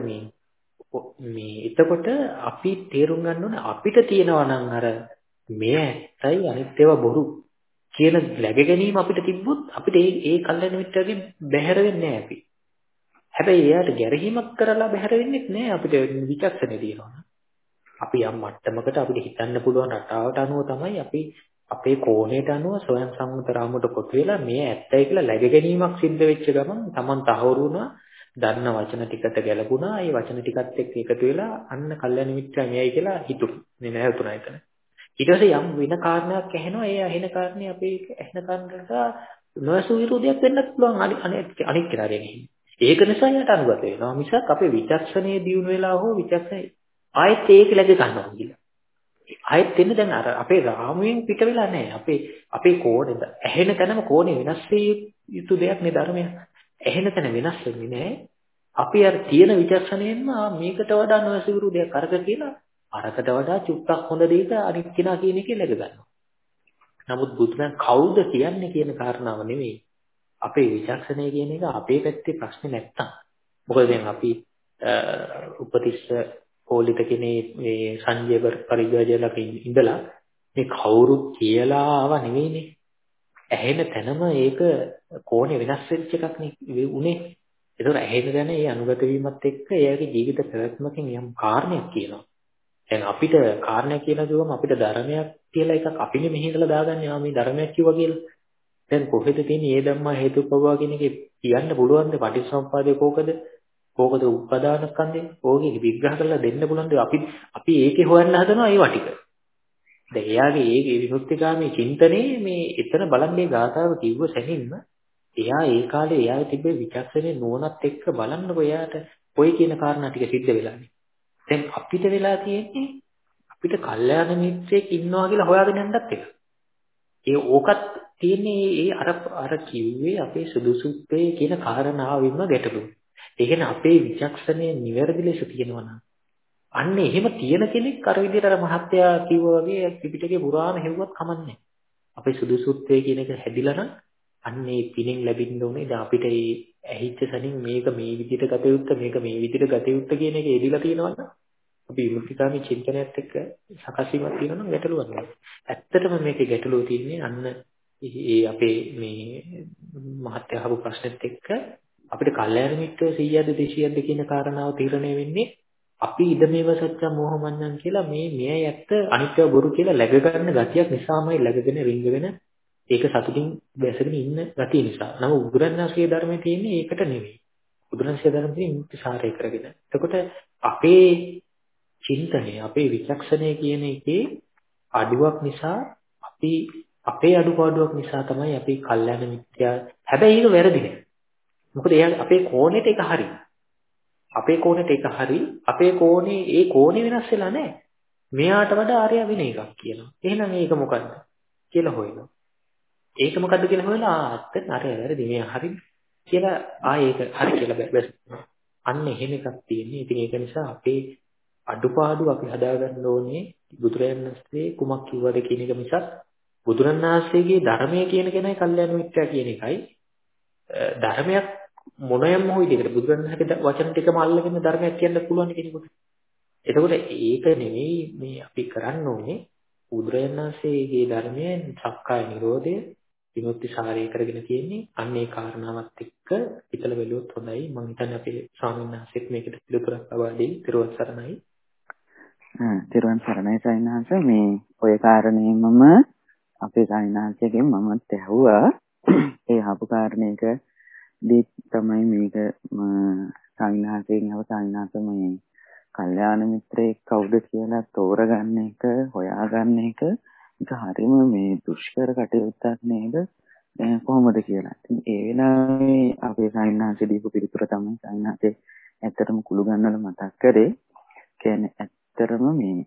B: එතකොට අපි තේරුම් ගන්න ඕනේ අපිට තියෙනවා නම් අර මේ ඇත්තයි අනිත් ඒවා බොරු කියන läග ගැනීම අපිට තිබ්බොත් අපිට ඒ කල්යන මිත්‍යාගෙන් බැහැර වෙන්නේ නැහැ අපි. හැබැයි එයාට ගැරහීමක් කරලා බැහැර වෙන්නේ නැහැ අපිට විචක්ෂණේ තියෙනවා. අපි යම් මට්ටමකට අපිට හිතන්න පුළුවන් රටාවට අනුව තමයි අපි අපේ කෝණයට අනුව ස්වයං සම්මත රාමුවට කොට වෙලා මේ ඇත්තයි කියලා läග ගැනීමක් සිද්ධ වෙච්ච ගමන් Taman තහවුරු වුණා. දන්න වචන ටිකට ගැලපුණා. ඒ වචන ටිකත් එක්ක එකතු වෙලා අන්න කල්යන මිත්‍රා මෙයයි කියලා හිතුණා. මේ නැවතුණා එතන. ඊට පස්සේ යම් වෙන කාරණයක් ඇහෙනවා. ඒ ඇහෙන කාරණේ අපේ ඇහෙන කාරණයට නොසු විරෝධයක් වෙන්නත් පුළුවන් අනිත් කෙනාගෙන්. ඒක නිසා යට අනුගත වෙනවා. මිසක් අපේ විචක්ෂණයේ දියුණු වෙලා හෝ විචක්ෂණය ආයෙත් ඒක läග ගන්නවා කියලා. ආයෙත් එන්නේ දැන් අර අපේ රාමුවෙන් පිට වෙලා නැහැ. අපේ කෝණෙද ඇහෙන තැනම කෝණේ වෙනස් යුතු දෙයක් නේ ධර්මය. ඇහෙන තැන වෙනස් වෙන්නේ නැහැ. අපි අර තියෙන විචක්ෂණයෙන්ම මේකට වඩා නොසිවුරු දෙයක් අරක කියලා අරකට වඩා චුට්ටක් හොඳ දෙයක අනිත් කෙනා කියන එකේ läග ගන්නවා. නමුත් බුදුන් කවුද කියන්නේ කියන කාරණාව නෙමෙයි. අපේ විචක්ෂණය කියන එක අපේ පැත්තේ ප්‍රශ්නේ නැත්තම්. මොකද දැන් අපි උපතිස්ස කෝලිත කෙනේ මේ සංජය පරිග්‍රහයලක ඉඳලා මේ කවුරුත් කියලා ආව නෙවෙයිනේ. ඇහෙන තැනම ඒක කෝණේ වෙනස් වෙච්ච එකක් නේ උනේ. ඒතකොට ඇහෙන තැන ඒ අනුගත වීමත් එක්ක එයාගේ ජීවිත පැවැත්මකින් යම් කාරණයක් කියනවා. දැන් අපිට කාරණයක් කියලා කිව්වම අපිට ධර්මයක් කියලා එකක් අපිනේ මෙහි ඉඳලා දාගන්නේ ආ මේ ධර්මයක් කිව්වා කියලා. දැන් කොහෙද තියෙන්නේ මේ ධම්මා හේතුපබව කියන එක කියන්න පුළුවන්ද පටිච්චසමුප්පාදේ කෝකද? කෝකද උපදාන ස්කන්ධේ? ඕකේ විග්‍රහ කරලා දෙන්න පුළුවන්ද? අපි ඒකේ හොයන්න හදනවා ඒ වටික. දැන් එයාගේ ඒ විමුක්තිගාමී චින්තනයේ මේ එතන බලන්නේ ගාථාව කිව්ව සැනින්ම එයා ඒ කාලේ එයාගේ තිබ්බ විචක්ෂණේ නුවණත් එක්ක බලන්නකො එයාට ඔය කියන කාරණා ටික සිද්ධ වෙලානේ. දැන් අපිට වෙලා තියෙන්නේ අපිට කල්යාණ මිත්‍රයෙක් ඉන්නවා කියලා හොයාගෙන යන්නත් එක. ඕකත් තියෙන්නේ ඒ අර කිව්වේ අපේ සුදුසුත්වයේ කියන කාරණාවෙන්ම ගැටලුව. ඒ කියන්නේ අපේ විචක්ෂණය නිවැරදි ලෙස තියෙනවා නම් අන්න එහෙම තියෙන කෙනෙක් අර විදිහට අර මහත්තයා කිව්වා වගේ ත්‍රිපිටකේ පුරාම හෙව්වත් කමන්නේ. අපේ සුදුසුත්වයේ කියන එක හැදිලා නම් අන්න ඒ පිණින් ලැබෙන්න ඕනේ. දැන් අපිට මේ ඇහිච්ච සනින් මේක මේ විදිහට ගත යුත්ත මේක මේ විදිහට ගත යුත්ත කියන එක එදිලා තියෙනවා නම් අපි විමුක්තිකාමී චින්තනයත් එක්ක සකස් වීමක් තියෙනවා නම් ගැටලුවක් නෑ. ඇත්තටම මේකේ ගැටලුව තියෙන්නේ අන්න ඒ අපේ මේ මහත්ය අහපු ප්‍රශ්නෙත් එක්ක අපිට කල්යාණ මිත්‍රෝ 100ද 200ද කියන කාරණාව තීරණය වෙන්නේ අපි ඉදමේව සත්‍ය මොහොමඤ්ඤං කියලා මේ ඇත්ත අනිත්‍ය බොරු කියලා läග ගන්න ගතියක් නිසාමයි läගගෙන රිංගගෙන ඒක සතුටින් බැසගෙන ඉන්න ගතිය නිසා. නමුත් බුදුරණාහිගේ ධර්මයේ තියෙන්නේ ඒකට නෙවෙයි. බුදුරණාහිගේ ධර්මයේ මුක්ති සාරය කරගෙන. එතකොට අපේ චින්තනය අපේ විචක්ෂණය කියන එකේ අඩුවක් නිසා අපි අපේ අඩුපාඩුවක් නිසා තමයි අපි කල්යාණ මිත්‍යා හැබැයි ඒක වැරදි නෑ. මොකද එයා අපේ කෝණයට ඒක හරි. අපේ කෝණයට ඒක හරි. අපේ කෝණේ ඒ කෝණේ වෙනස් වෙලා නෑ. මෙයාට වඩා ආර්ය වෙන එකක් කියනවා. එහෙනම් ඒක මොකද්ද කියලා හොයනවා. ඒක මොකද්ද කියලා හොයලා අත්තට අර වැරදි මෙයා හරි කියලා ඒක හරි කියලා බැලුවා. අන්න එහෙම එකක් තියෙන්නේ. ඉතින් ඒක නිසා අපේ අඩුපාඩු අපි හදාගන්න ඕනේ බුදුරජාණන් වහන්සේ කුමක් කිව්වද කියන එක මිසක් බුදුරජාණන් වහන්සේගේ ධර්මය කියන කෙනයි කල්යාණ මිත්‍යා කියන එකයි ධර්මයක් මොනයම් හොයි දෙකට බුදුරජාණන් වහන්සේගේ වචන ටිකම අල්ලගෙන ධර්මයක් කියන්න පුළුවන් කෙනෙකුට. එතකොට ඒක නෙවෙයි මේ අපි කරන්න ඕනේ බුදුරජාණන් වහන්සේගේ ධර්මයෙන් සක්කාය නිරෝධය විමුක්ති සාරය කරගෙන තියෙන්නේ අන්න ඒ කාරණාවත් එක්ක හිතල බැලුවොත් හොඳයි. මම හිතන්නේ අපේ ස්වාමීන් වහන්සේත් මේකට පිළිතුරක් ලබා දෙයි. ත්‍රිවංශ සරණයි.
D: තිරුවන් සරණයි සයින්හන්ස. මේ ඔය කාරණේමම අපේ සයින්හන්සගෙන් මමත් ඇහුවා. ඒ අහපු කාරණේක දී තමයි මේක සයින්හන්සගෙන් අහපු සයින්හන්ස මේ කල්යාණ මිත්‍රයෙක් කවුද කියලා තෝරගන්න එක, හොයාගන්න එක ඒක හරීම මේ දුෂ්කර කටයුත්තක් නේද? කොහොමද කියලා. ඉතින් ඒ වෙලාවේ අපේ සායනාංශ දීපු පිළිතුර තමයි සායනාංශේ ඇත්තටම කුළු ගන්නවල මතක් කරේ. කියන්නේ ඇත්තටම මේ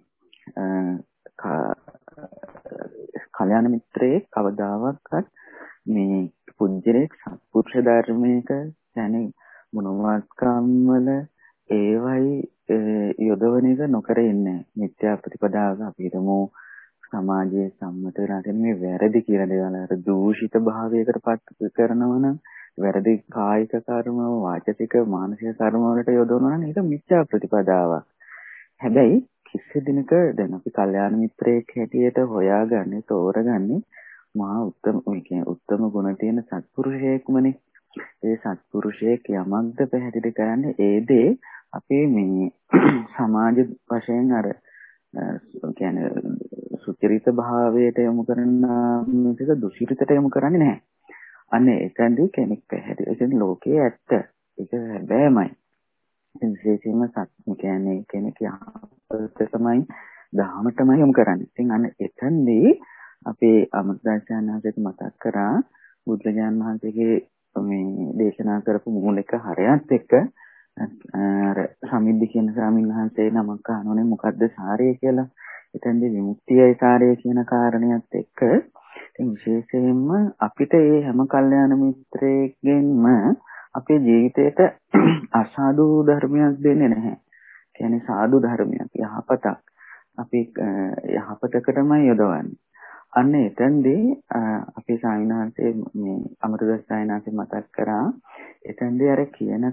D: කල්‍යාණ මිත්‍රයෙක් කවදාවත් මේ පුජ්‍යලෙක් සත්පුරුෂ ධර්මයක يعني මොනවාත්කම් වල ඒවයි යොදවන එක නොකර ඉන්නේ. මිත්‍යා ප්‍රතිපදාව අපි හිතමු සමාජයේ සම්මත වෙලා තියෙන මේ වැරදි කියලා දේවල් අර දූෂිත භාවයකට පත් කරනවා නම් වැරදි කායික කර්ම, වාචික, මානසික කර්ම වලට යොදවනවා නම් ඒක මිත්‍යා ප්‍රතිපදාවක්. හැබැයි කිසි දිනක දැන් අපි කල්යාණ මිත්‍රයෙක් හැටියට හොයාගන්නේ, තෝරගන්නේ මහා උත්තම ගුණ තියෙන සත්පුරුෂයෙක්මනේ. ඒ සත්පුරුෂයෙක් යමක්ද පැහැදිලි කරන්නේ ඒ දේ අපි මේ සමාජ වශයෙන් අර කියන්නේ සුචරිත භාවයට යොමු කරන මිසක දුෂිතයට යොමු කරන්නේ නැහැ. අන්න එතනදී කෙනෙක් පැහැදිලි. ඒ කියන්නේ ලෝකයේ ඇත්ත. ඒක හැබෑමයි. විශේෂයෙන්ම සත්‍ය කියන්නේ කෙනෙක් යහපත තමයි දහම තමයි යොමු කරන්නේ. ඉතින් අන්න එතනදී අපේ අමෘතදාසයන්වහන්සේට මතක් කරා බුදුරජාණන් වහන්සේගේ මේ දේශනා කරපු මූලික හරයත් එක්ක අර සමිද්ද කියන ස්වාමීන් වහන්සේ නමක් අහනෝනේ මොකද්ද සාරය කියලා. එතෙන්දී විමුක්තියයි සාරය කියන කාරණයක් එක්ක ඉතින් විශේෂයෙන්ම අපිට මේ හැම කල්යාණ මිත්‍රයෙක්ගෙන්ම අපේ ජීවිතේට අසාදු ධර්මයක් දෙන්නේ නැහැ. කියන්නේ සාදු ධර්මයක්, යහපතක් අපි යහපතකටමයි යොදවන්නේ. අන්න එතෙන්දී අපේ ස්වාමීන් වහන්සේ මේ අමෘතදාස ස්වාමීන් මතක් කරා එතෙන්දී අර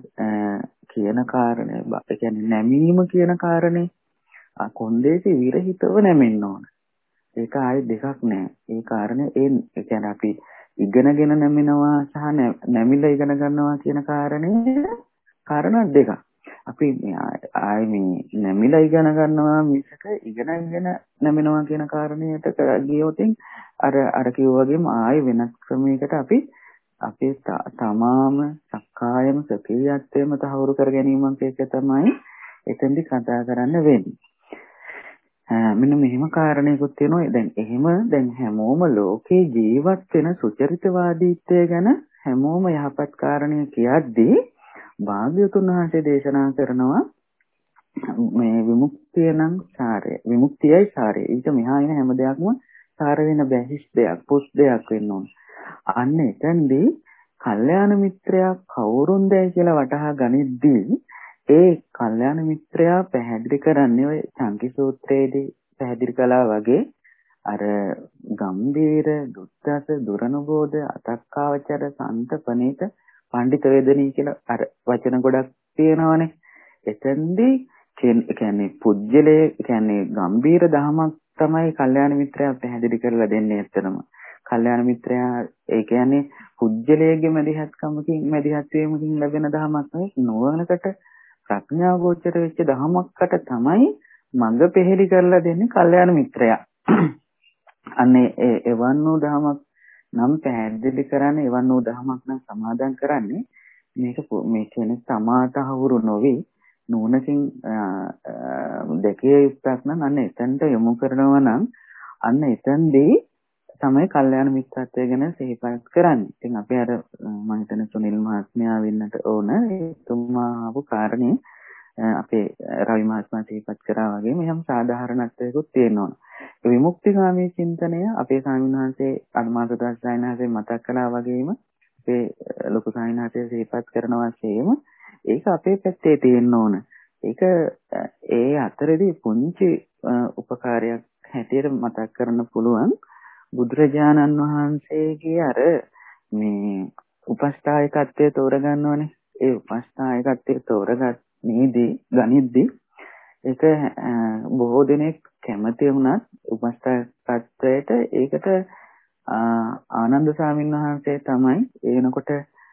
D: කියන කාරණේ ඒ කියන්නේ නැමීම කියන කාරණේ කොන්දේසි විරහිතව නැමෙන්න ඕන. ඒක ආයේ දෙකක් නෑ. ඒ කාරණේ ඒ කියන්නේ අපි ඉගෙනගෙන නැමෙනවා සහ නැමිලා ඉගෙන ගන්නවා කියන කාරණා දෙකක්. අපි ආයේ මේ නැමිලා ඉගෙන ගන්නවා මිසක ඉගෙනගෙන නැමෙනවා කියන කාරණයට ගියොත් අර කිව්වා වගේම ආයේ වෙනස් ක්‍රමයකට අපි අපේ තමාම සක්කායම සක්‍රියත්වයම තහවුරු කර ගැනීමක් එක තමයි එතෙන්දි කතා කරන්න වෙන්නේ. මෙන්න මෙහෙම කාරණේකුත් තියෙනවා. දැන් හැමෝම ලෝකේ ජීවත් වෙන සුචරිතවාදීත්වය ගැන හැමෝම යහපත් කාරණේ කියද්දී භාග්‍යවතුන් වහන්සේ දේශනා කරනවා මේ විමුක්තිය නම් සාරය. විමුක්තියයි සාරය. ඊට මෙහා එන හැම දෙයක්ම සාර වෙන බෑ. හිස් දෙයක්, පුස් දෙයක් වෙන්න ඕන. අන්න එතෙන්දී කල්යාණ මිත්‍රයා කවුරුන්දයි කියලා වටහා ගනිද්දී ඒ කල්යාණ මිත්‍රයා පැහැදිලි කරන්නේ ඔය චංකි සූත්‍රයේදී පැහැදිලි කළා වගේ අර ගම්බීර, දුත්තස, දුරනුබෝධ, අතක්කාවචර, සන්තපනේත, පඬිත වේදනී කියලා අර වචන ගොඩක් තියෙනවානේ. එතෙන්දී කියන්නේ පුජ්‍යලේ කියන්නේ ගම්බීර දහමක් තමයි කල්යාණ මිත්‍රයා පැහැදිලි කරලා දෙන්නේ ඇත්තටම. කල්යාණ මිත්‍රයා ඒ කියන්නේ පුජ්‍යලයේ මැදිහත්කමකින් මැදිහත් වීමකින් ලැබෙන දහමක් නෙවෙයි නුවණකට ප්‍රඥාව ගෝචර වෙච්ච දහමකට තමයි මඟ පෙහෙලි කරලා දෙන්නේ කල්යාණ මිත්‍රයා. අනේ එවන් වූ දහමක් නම් පැහැදිලි කරන්නේ එවන් වූ දහමක් නම් සමාදන් කරන්නේ මේ කියන්නේ සමාතහවුරු නොවි නුවණකින් දෙකේ යුක්තක් නම් අන්න එතනට යොමු කරනවා නම් අන්න එතෙන්දී තමයි කල්යාණ මිත්‍රත්වය ගැන සිහිපත් කරන්නේ. ඉතින් අපි අර මම හිතන සුනිල් මහත්මයා වෙන්නට ඕන එතුමා ආපු කාරණේ අපේ රවි මහත්මයා සිහිපත් කරා වගේම යම් සාධාරණත්වයකුත් තියෙනවා. ඒ විමුක්තිගාමී චින්තනය අපේ ස්වාමීන් වහන්සේ අනුමාතදාස සායනහසේ මතක් කළා වගේම අපේ ලොකු සායනහසේ සිහිපත් කරනවා වගේම ඒක අපේ පැත්තේ තියෙන්න ඕන. ඒක ඒ අතරේදී පුංචි උපකාරයක් හැටියට මතක් කරන්න පුළුවන්. බුදුරජාණන් වහන්සේගේ අර මේ උපස්ථායකත්වයේ තෝරගන්නවනේ. ඒ උපස්ථායකත්වයේ ගනිද්දී ඒක බොහෝ දෙනෙක් කැමති වුණත් උපස්ථායකත්වයට ඒකට ආනන්ද ස්වාමීන් වහන්සේ තමයි එනකොට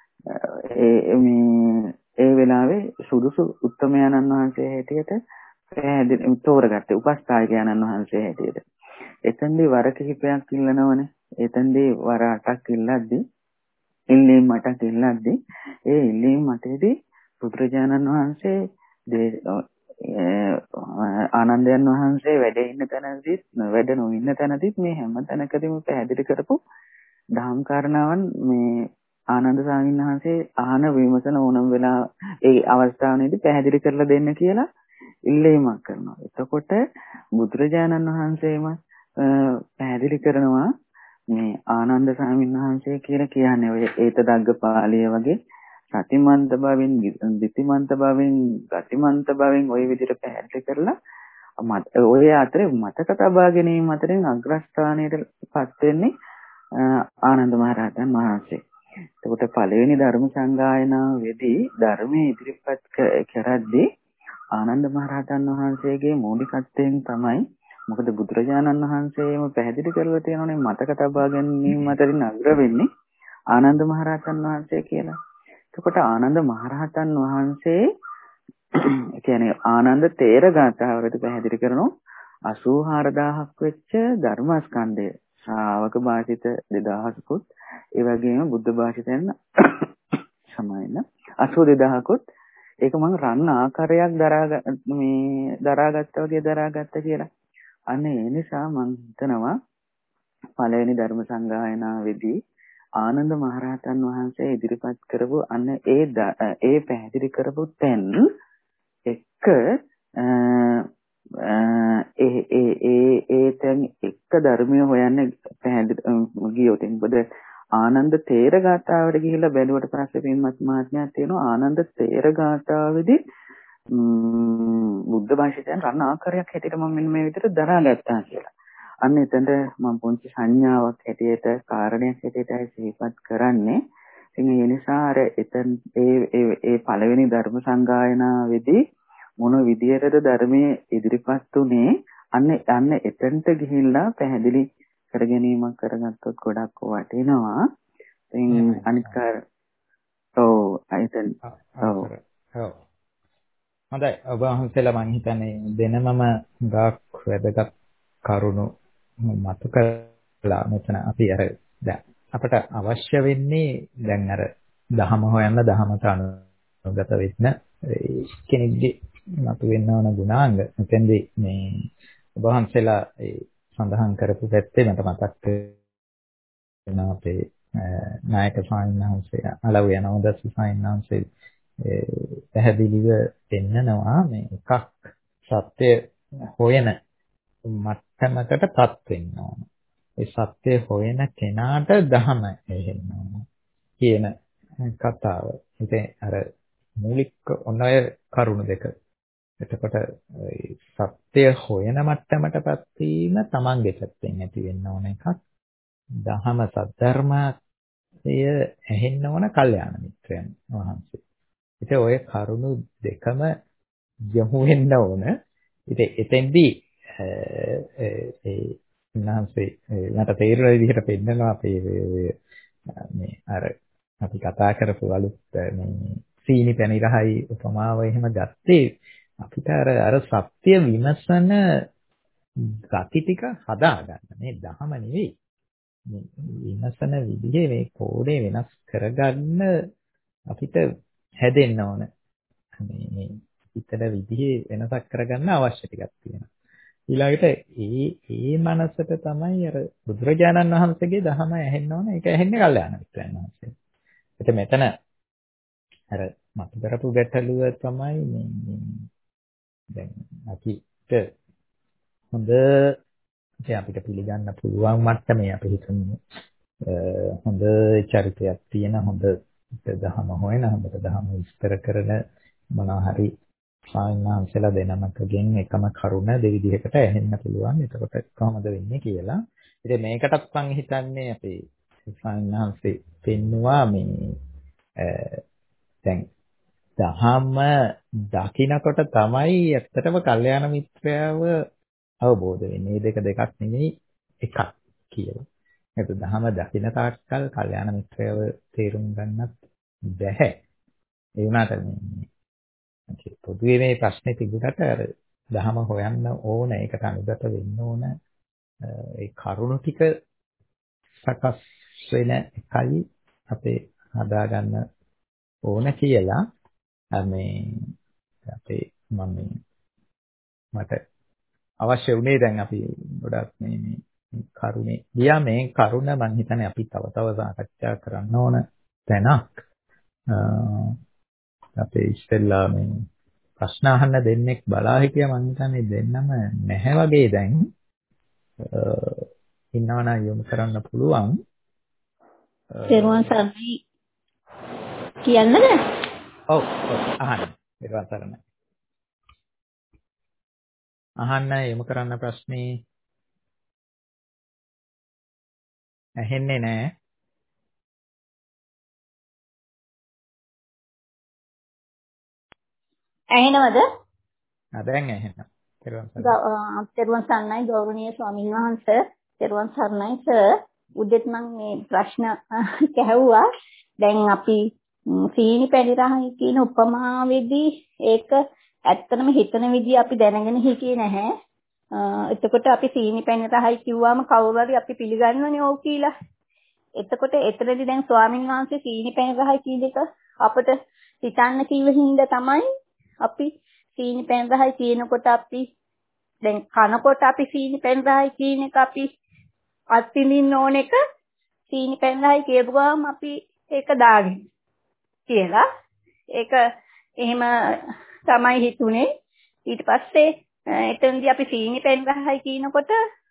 D: ඒ වෙලාවේ සුදුසු උත්තමයන්න් වහන්සේ හැටියට පැහැදිලි තෝරගත්තේ උපස්ථායකයන්න් වහන්සේ හැටියට. එතෙන්දී වර කිහිපයක් ඉල්ලනවනේ. එතෙන්දී වර 8ක් ඉල්ලද්දී ඉල්ලීම් 8ක් ඉල්ලද්දී ඒ ඉල්ලීම් 8ේදී බුදුරජාණන් වහන්සේ ආනන්දයන් වහන්සේ වැඩ ඉන්න තැනදීත් වැඩ නොඉන්න තැනදීත් මේ හැම තැනකදීම පැහැදිලි කරපු දහම් කාරණාවන් මේ ආනන්ද ස්වාමීන් වහන්සේ අහන විමසන ඕනම වෙලා ඒ අවස්ථාවේදී පැහැදිලි කරලා දෙන්න කියලා ඉල්ලීමක් කරනවා. එතකොට බුදුරජාණන් වහන්සේම පැහැදිලි කරනවා මේ ආනන්ද ස්වාමීන් වහන්සේ කියලා කියන්නේ ඔය ඒතදග්ගපාලිය වගේ සතිමන්ත භවෙන් දිතිමන්ත භවෙන් ගතිමන්ත භවෙන් ওই විදිහට පැහැදිලි කරලා ඔය අතරේ මතක තබා ගැනීම අතරින් අග්‍රස්ථානයටපත් වෙන්නේ ආනන්ද මහරහතන් වහන්සේ. එතකොට පළවෙනි ධර්ම සංගායනාවේදී ධර්මයේ ඉදිරිපත් කරද්දී ආනන්ද මහරහතන් වහන්සේගේ මූලිකත්වයෙන් තමයි මොකද බුදුරජාණන් වහන්සේම පැහැදිලි කරලා තියෙනනේ මතක තබා ගැනීම අතරින් අග්‍ර වෙන්නේ ආනන්ද මහරහතන් වහන්සේ කියලා. එතකොට ආනන්ද මහරහතන් වහන්සේ කියන්නේ ආනන්ද තේර ගාථාවලදී පැහැදිලි කරනවා 84000ක් වෙච්ච ධර්මස්කන්ධය ශ්‍රාවක භාෂිත 2000කුත් ඒ වගේම බුද්ධ භාෂිතයන් සමාන 82000කුත් ඒක මම රන්න ආකාරයක් දරාගත්තා වගේ දරාගත්තා කියලා. අන්න ඒ නිසා මම හිතනවා පළවෙනි ධර්ම සංගායනාවේදී ආනන්ද මහරහතන් වහන්සේ ඉදිරිපත් කරපු අන්න ඒ පැහැදිලි කරපු තැන් එක ඒ තැන් එක ධර්මය හොයන්න පැහැදිලි ගියොත් මොකද ආනන්ද තේර ගාථාවට ගිහිල්ලා බැලුවට පස්සේ පින්වත් මහත්මයා තියෙනවා ආනන්ද තේර ගාථාවේදී බුද්ධ භාෂිතයන් රන්න ආකාරයක් හැටියට මම මෙන්න මේ විදිහට දරාගත්තා කියලා. අන්න එතනට මම පොන්චි සංඥාවක් හැටියට කාරණයක් හැටියටයි සිහිපත් කරන්නේ. ඉතින් ඒ නිසා අර එතන ඒ පළවෙනි ධර්ම සංගායනාවේදී මොන විදියටද ධර්මයේ ඉදිරිපත් උනේ අන්න එතනට ගිහිල්ලා පැහැදිලි කර ගැනීමක් කරගත්තොත් ගොඩක් වටිනවා. ඉතින් අනිත්
C: හොඳයි ඔබ වහන්සේලා මම හිතන්නේ දෙනමම ගාක් වැදගත් කරුණු මතු කළා. මෙතන අපි අර දැන් අපට අවශ්‍ය වෙන්නේ දැන් අර දහම හොයන්න දහමට අනුගත වෙන්න කෙනෙක්ගේ මතු වෙන්න ඕන ගුණාංග. මෙතෙන්දී මේ ඔබ වහන්සේලා ඒ සඳහන් කරපු පැත්තේ මට මතක් වෙනවා අපේ නායක ස්වාමීන් වහන්සේ අලව යනවදස් ස්වාමීන් වහන්සේ පැහැදිලිව පෙන්නනවා මේ එකක් සත්‍ය හොයන මට්ටමකටපත් වෙන්න ඕන. ඒ සත්‍ය හොයන කෙනාට ධහම ඇහෙන්න ඕන කියන කතාව. ඉතින් අර මූලික ඔන්නය කරුණු දෙක. එතකොට සත්‍ය හොයන මට්ටමටපත් වීම තමන්ගේ පැත්තෙන් ඇති වෙන්න ඕන එකක්. ධහම සද්ධර්මය ඇහෙන්න ඕන කල්යාණ මිත්‍රයන් වහන්සේ. ඉතින් ඔය කරුණු දෙකම යොමු වෙන්න ඕන. ඉතින් එතෙන්දී ඒ උන්වහන්සේ මට තේරුණ විදිහට පෙන්නනවා අපේ මේ අර අපි කතා කරපු අලුත් මේ සීනි පැණි රහයි උපමාව එහෙම ගත්තේ අපිට අර සත්‍ය විමසන ගති ටික හදාගන්න. මේ ධහම නෙවෙයි. මේ විමසන විදිහේ මේ කෝඩේ වෙනස් කරගන්න අපිට හැදෙන්න ඕන. මේ හිතට විදිහේ වෙනසක් කරගන්න අවශ්‍ය ටිකක් තියෙනවා. ඊළඟට ඒ මනසට තමයි අර බුදුරජාණන් වහන්සේගේ ධහම ඇහෙන්න ඕන. ඒක ඇහෙන්නේ කල්යාණ මිත්‍රයන් වහන්සේ. ඒත් මෙතන අර මතු කරපු ගැටලුව තමයි මේ දැන් අපිට හොඳ අපිට පිළිගන්න පුළුවන් මට්ටමේ අපි හිතමු හොඳ චරිතයක් තියෙන හොඳ ධහම හොයන හොඳට ධහම විස්තර කරන මොනවා හරි සායනාංශලා දෙනමකගෙන් එකම කරුණ දෙවිදිහකට ඇහෙන්න පුළුවන්. එතකොට කොහොමද වෙන්නේ කියලා. ඉතින් මේකටත් මම හිතන්නේ අපේ සායනාංශේ පෙන්නවා මේ දැන් දහම දකින්නකොට තමයි ඇත්තටම කල්යාණ මිත්‍රයව අවබෝධ වෙන්නේ. මේ දෙකක් නෙමෙයි එකක් කියලා. ඒක දහම දකින්න තාක්කල් කල්යාණ මිත්‍රයව තේරුම් ගන්නත් බැහැ. ඒ වුණාට මේ පොදුවේ මේ ප්‍රශ්නේ තිබුණාට අර දහම හොයන්න ඕන, ඒකට අනුගත වෙන්න ඕන. ඒ කරුණු ටික සකස් වෙන එකයි අපේ හදාගන්න ඕන කියලා මේ අපේ මම මට අවශ්‍ය වුණේ දැන් අපි ගොඩක් මේ කරුණේ ගියා මේ කරුණ මම හිතන්නේ අපි තව සාකච්ඡා කරන්න ඕන තැනක්. අපේ ඉස්සෙල්ලා මේ ප්‍රශ්න අහන්න දෙන්නෙක් බලා හිටියා මම හිතන්නේ දෙන්නම නැහැ වගේ දැන් ඉන්නවනම් යොමු කරන්න පුළුවන්.
E: තෙරුවන් සරණයි කියන්නද?
C: ඔව් අහන්න. තෙරුවන් සරණයි. අහන්න යොමු කරන්න ප්‍රශ්නේ ඇහෙන්නේ නැහැ.
E: ඇහෙනවද?
C: දැන් ඇහෙනවා. තෙරුවන් සරණයි.
E: තෙරුවන් සරණයි ගෞරවනීය ස්වාමීන් වහන්සේ. තෙරුවන් සරණයි සර්. උදේත් මම මේ ප්‍රශ්න කැහුවා. දැන් අපි සීනි පැණි රහයි කියන උපමාවේදී ඒක ඇත්තටම හිතන විදිහ අපි දැනගෙන හිටියේ නැහැ. එතකොට අපි සීනි පැණි රහයි කිව්වම කවුරු හරි අපි පිළිගන්නවනේ ඕක කියලා. එතකොට එතනදී දැන් ස්වාමීන් වහන්සේ සීනි පැණි රහයි කියන එක අපිට හිතන්න කිව්ව හින්දා තමයි අපි සීනි පැණි රහයි කියනකොට අපි දැන් කනකොට අපි සීනි පැණි රහයි කියන එක අපි අත්විඳින්න ඕන එක සීනි පැණි රහයි කියපු ගමන් අපි ඒක දාගෙන කියලා ඒක එහෙම තමයි හිතුනේ. ඊට පස්සේ එතනදී අපි සීනි පැණි රහයි කියනකොට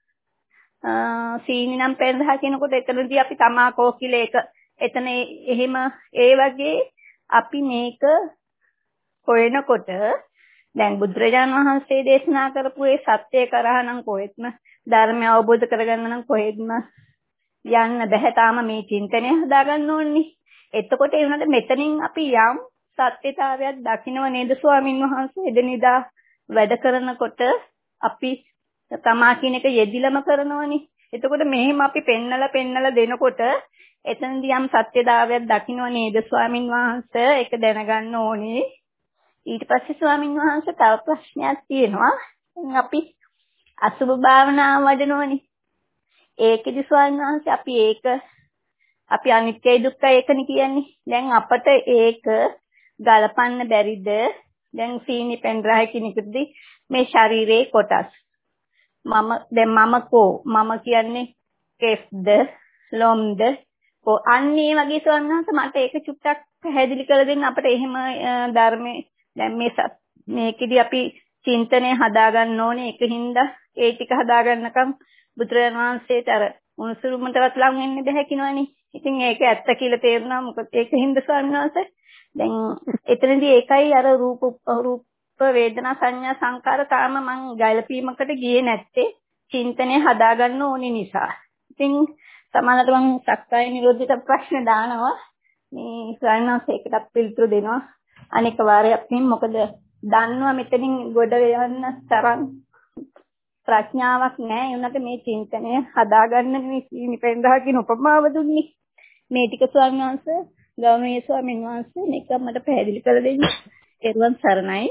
E: සීනි නම් පැණි රහ කියනකොට එතනදී අපි තමාකෝ කියලා ඒක එතන එහෙම ඒ වගේ අපි මේක හොයනකොට දැන් බුදුරජාණන් වහන්සේ දේශනා කරපු ඒ සත්‍ය කරා නම් කොහෙත්ම ධර්මය අවබෝධ කරගන්න නම් කොහෙත්ම යන්න බෑ. තාම මේ චින්තනය හදාගන්න ඕනේ. එතකොට ඒ වුණාට මෙතනින් අපි යම් සත්‍යතාවයක් දකින්නව නේද ස්වාමින් වහන්සේ? එදිනෙදා වැඩ කරනකොට අපි තමා කියන එක යෙදිලම කරනවනේ. එතකොට මෙහෙම අපි පෙන්නලා දෙනකොට එතනදී යම් සත්‍යතාවයක් දකින්නව නේද ස්වාමින් වහන්සේ? ඒක දැනගන්න ඕනේ. ඊට පස්සේ ස්වාමින් වහන්සේ තව ප්‍රශ්නයක් තියෙනවා. අපි අසුභ භාවනාව වඩනවනේ. ඒකෙදි ස්වාමීන් වහන්සේ අපි අනිත්‍යයි දුක්ඛයි ඒකනේ කියන්නේ. දැන් අපට ඒක ගලපන්න බැරිද? දැන් සීනි පැණි රහයි කෙනෙකුදී මේ ශරීරයේ කොටස්. මම කියන්නේ කෙස්ද, ලොම්ද, අන්නේ වගේ ස්වාමීන් වහන්සේ මට ඒක චුට්ටක් පැහැදිලි කරලා දෙන්න. අපිට එහෙම ධර්මයේ දැන් මේකෙදි අපි චින්තනය හදාගන්න ඕනේ. ඒකින්ද ඒ ටික හදාගන්නකම් බුදුරජාණන් වහන්සේට අර උණුසුමටවත් ලං වෙන්න බැහැ කිනවනේ. ඉතින් ඒක ඇත්ත කියලා තේරුණා. මොකද ඒකින්ද ස්වාමීන් වහන්සේ දැන් එතනදී ඒකයි අර රූප වේදනා සංඥා සංකාර තාම මං ගලපීමකට ගියේ නැත්තේ චින්තනය හදාගන්න ඕනේ නිසා. ඉතින් සමහරවිට මං සක්කාය නිරෝධිත ප්‍රශ්න දානවා. මේ ස්වාමීන් වහන්සේ ඒකටත් පිළිතුරු දෙනවා. අනෙක් වාරයක් මොකද දන්නවා මෙතනින් ගොඩ යන්න තරම් ප්‍රඥාවක් නැහැ. ඒ වුණාට මේ චින්තනය හදාගන්න මේ සීනි පැණි රහ කියන උපමාව දුන්නේ. මේ ටික ස්වාමීන් වහන්සේ ගෞරවනීය ස්වාමීන් වහන්සේ මේක මට පැහැදිලි කරලා දෙන්න. එරුවන් සරණයි.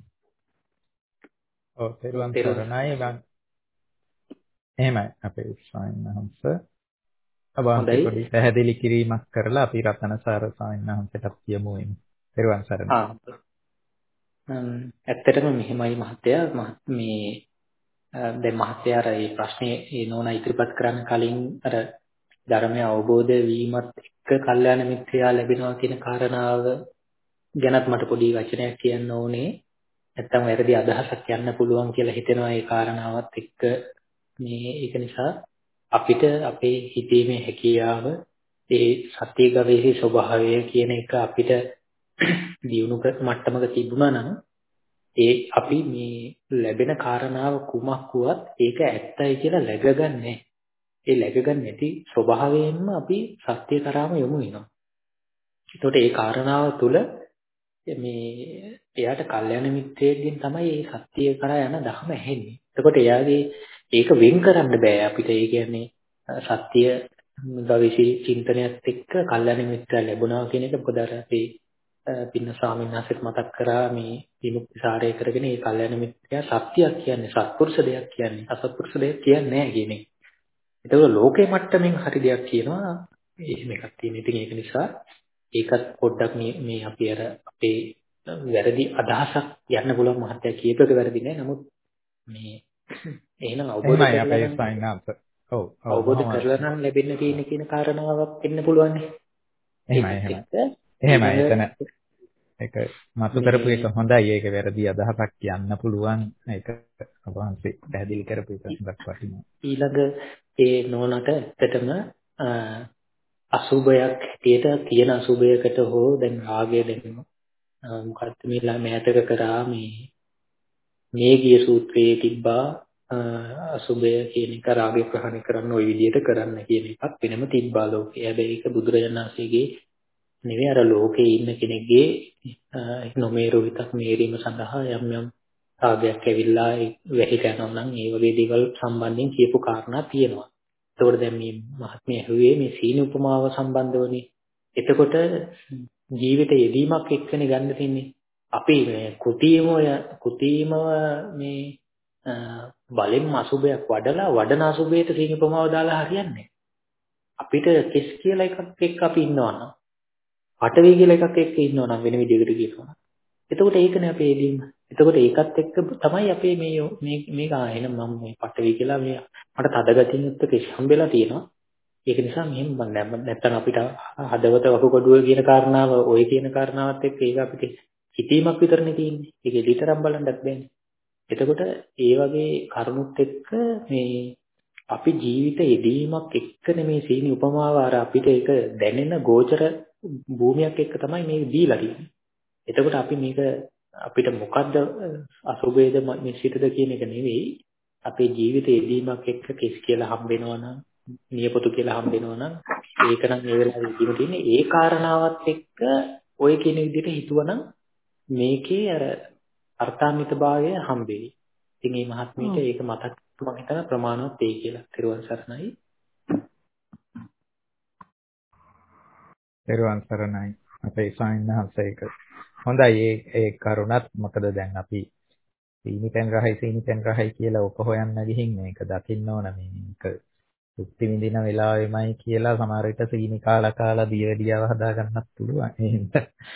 C: ඔව් තෙරුවන් සරණයි. එහෙමයි අපේ ස්වාමීන් වහන්සේ අවන්ති පොඩි පැහැදිලි කිරීමක් කරලා අපි රතනසාර ස්වාමීන් වහන්සේට කියමු එමු. තෙරුවන් සරණයි.
B: ඇත්තටම මෙහෙමයි මහත්තයා මේ දැන් මහත්තයා අර මේ ප්‍රශ්නේ නෝනා ඉදිරිපත් කරන්න කලින් අර ධර්මය අවබෝධ වීමත් එක්ක කල්යාණ මිත්‍රයා ලැබෙනවා කියන කාරණාව ගැනත් මට පොඩි වචනයක් කියන්න ඕනේ. නැත්තම් වැරදි අදහසක් යන්න පුළුවන් කියලා හිතෙනවා ඒ කාරණාවත් එක්ක ඒක නිසා අපිට අපේ හිතීමේ හැකියාව ඒ සත්‍ය ගවේෂී ස්වභාවය කියන එක අපිට දියුණු මට්ටමක තිබුණා නම් ඒ අපි මේ ලැබෙන කාරණාව කුමක් වුවත් ඒක ඇත්තයි කියලා läගගන්නේ. ඒ läගගන්නේ නැති ස්වභාවයෙන්ම අපි සත්‍ය කරාම යොමු වෙනවා. ඒතකොට ඒ කාරණාව තුළ මේ එයාට කල්යාණ මිත්‍රයෙක්ගෙන් තමයි මේ සත්‍ය කරා යන ධර්ම ඇහෙන්නේ. එතකොට එයාගේ ඒක වෙන් කරන්න බෑ අපිට. ඒ කියන්නේ සත්‍ය ගවේෂී චින්තනයත් එක්ක කල්යාණ මිත්‍රය ලැබුණා කියන එක මොකද අර අපේ පින්න ස්වාමීන් වහන්සේත් මතක් කරා මේ විමුක්ති සාරය කරගෙන මේ කල්යාණ මිත්‍යා සත්‍යයක් කියන්නේ සත්පුරුෂ දෙයක් කියන්නේ අසත්පුරුෂ දෙයක් කියන්නේ නැහැ කියන එක. ඒතකොට ලෝකේ මට්ටමින් හරි දෙයක් කියනවා එහෙම එකක් තියෙන. ඉතින් ඒක නිසා ඒකත් පොඩ්ඩක් මේ අපි අර අපේ වැරදි අදහසක් යන්න පුළුවන් මහත්තයා කියපේක වැරදි නෑ. නමුත් මේ එහෙනම් අවබෝධ කරලා නම් ලැබෙන්න තියෙන කියන කාරණාවක් වෙන්න පුළුවන් නේ.
C: එහෙමයි එතන ඒක මතු කරපු එක හොඳයි. ඒක වැරදි අදහසක් කියන්න පුළුවන්. ඒක අවහන්සේ පැහැදිලි කරපු එක හොඳක් වටිනවා.
B: ඊළඟ ඒ නෝනට ඇත්තටම අසුබයක් හැටියට තියෙන අසුබයකට හෝ දැන් රාගය දැනෙන මොකක්ද මේ මෑතක කරා මේ ගිය සූත්‍රයේ තිබ්බා අසුබය කියන එක රාගය ප්‍රහාණය කරන්න ওই විදිහට කරන්න කියන එකක් වෙනම තිබ්බා ලෝකේ. හැබැයි ඒක බුදුරජාණන් වහන්සේගේ නෙවෙයි අර ලෝකේ ඉන්න කෙනෙක්ගේ නොමේරු විතක් මේරීම සඳහා යම් යම් රාගයක් ඇවිල්ලා වැහිලා යනවා නම් ඒ වගේ දේවල් සම්බන්ධයෙන් කියපු කාරණා තියෙනවා. එතකොට දැන් මේ මහත්මිය ඇහුවේ මේ සීන උපමාව සම්බන්ධවනේ. එතකොට ජීවිත යෙදීමක් එක්කනේ ගන්න තින්නේ. අපි මේ කුටීමව මේ බලෙන් අසුබයක් වඩන අසුබයට සීන උපමාව දාලා හරියන්නේ. අපිට කෙස් කියලා එකක් එක්ක අපි ඉන්නවනම් පටවි කියලා එකක් එක්ක ඉන්නවනම් වෙන විදිහකට කියනවා. එතකොට ඒකනේ අපේ යෙදීම. එතකොට ඒකත් එක්ක තමයි අපේ මේක ආයෙන මම මේ පටවි කියලා මට තදගතිය යුක්ත කෙස් හම්බෙලා තියෙනවා. ඒක නිසා මෙහෙම නැත්තම් අපිට හදවත වකුගඩුව කියන කාරණාව ඔය කියන කාරණාවත් එක්ක ඒක අපිට හිතීමක් විතරනේ තියෙන්නේ. ඒක එලිතරම් බලන්නත් බෑනේ. එතකොට ඒ වගේ කරුණුත් එක්ක මේ අපි ජීවිත යෙදීමක් එක්ක නෙමේ සීනි උපමාව අර අපිට ඒක දැනෙන ගෝචර භූමියක් එක්ක තමයි මේක දීලා තියෙන්නේ. එතකොට අපි මේක අපිට මොකද්ද අසුබේද මිශ්‍රිතද කියන එක නෙවෙයි අපේ ජීවිත යෙදීමක් එක්ක කිස් කියලා හම්බ වෙනවා නම් නියපොතු කියලා හම්බ වෙනවා නම් ඒක නම් ඒ වෙලාවේ ඉදිම තියෙන්නේ ඒ කාරණාවත් එක්ක ඔය කියන විදිහට හිතුවනම් මේකේ අර අර්ථාන්විතභාවය හම්බෙයි. ඉතින් මේ මහත්මියට ඒක මතක් මම හිතන ප්‍රමාණවත් වෙයි කියලා. ත්‍රිවන් සරණයි.
C: ත්‍රිවන් සරණයි. අපේ සායනහසයක හොඳයි ඒ කරුණත් මොකද දැන් අපි සීනි පෙන් රහයි කියලා ඔක හොයන්න ගිහින් මේක දකින්න ඕන මේක සුක්ති විඳින වෙලාවෙමයි කියලා සමහර විට සීනි කාලා දියවැඩියාව හදා ගන්නත් පුළුවන්. එහෙනම්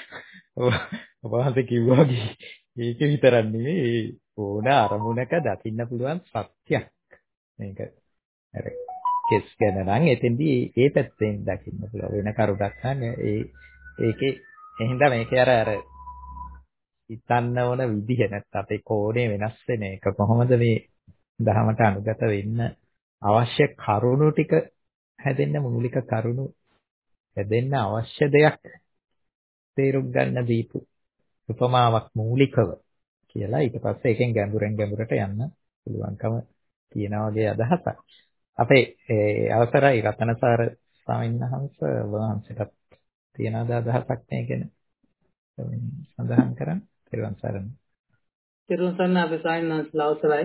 C: ඔබ කිව්වා ඒක විතරක් නෙවෙයි ඕන අරමුණක දකින්න පුළුවන් සත්‍යයක්. මේක අර කෙස් ගැන නම් එතෙන්දී ඒ පැත්තෙන් දකින්න පුළුවන් වෙන කරුණක් නැහැ. ඒකේ එහෙනම් මේකේ අර හිතන්න ඕන විදිහ නැත්නම් අපේ කෝණය වෙනස් වෙන එක කොහොමද මේ දහමට අනුගත වෙන්න අවශ්‍ය කරුණු ටික හැදෙන්න මූලික කරුණු හැදෙන්න අවශ්‍ය දෙයක් තේරුම් ගන්න දීපු උපමාවක් මූලිකව කියලා ඊට පස්සේ එකෙන් ගැඹුරට යන්න පුළුවන්කම තියෙන වගේ අදහසක්. අපේ අවසරයි රතනසාර ස්වාමීන් වහන්සේට තියෙන අදහසක් මේ ගැන සඳහන් කරන්න. ත්‍රිවන් සරණයි.
F: ත්‍රිවන් සරණයි අපේ සායනස්ලා අවසරයි.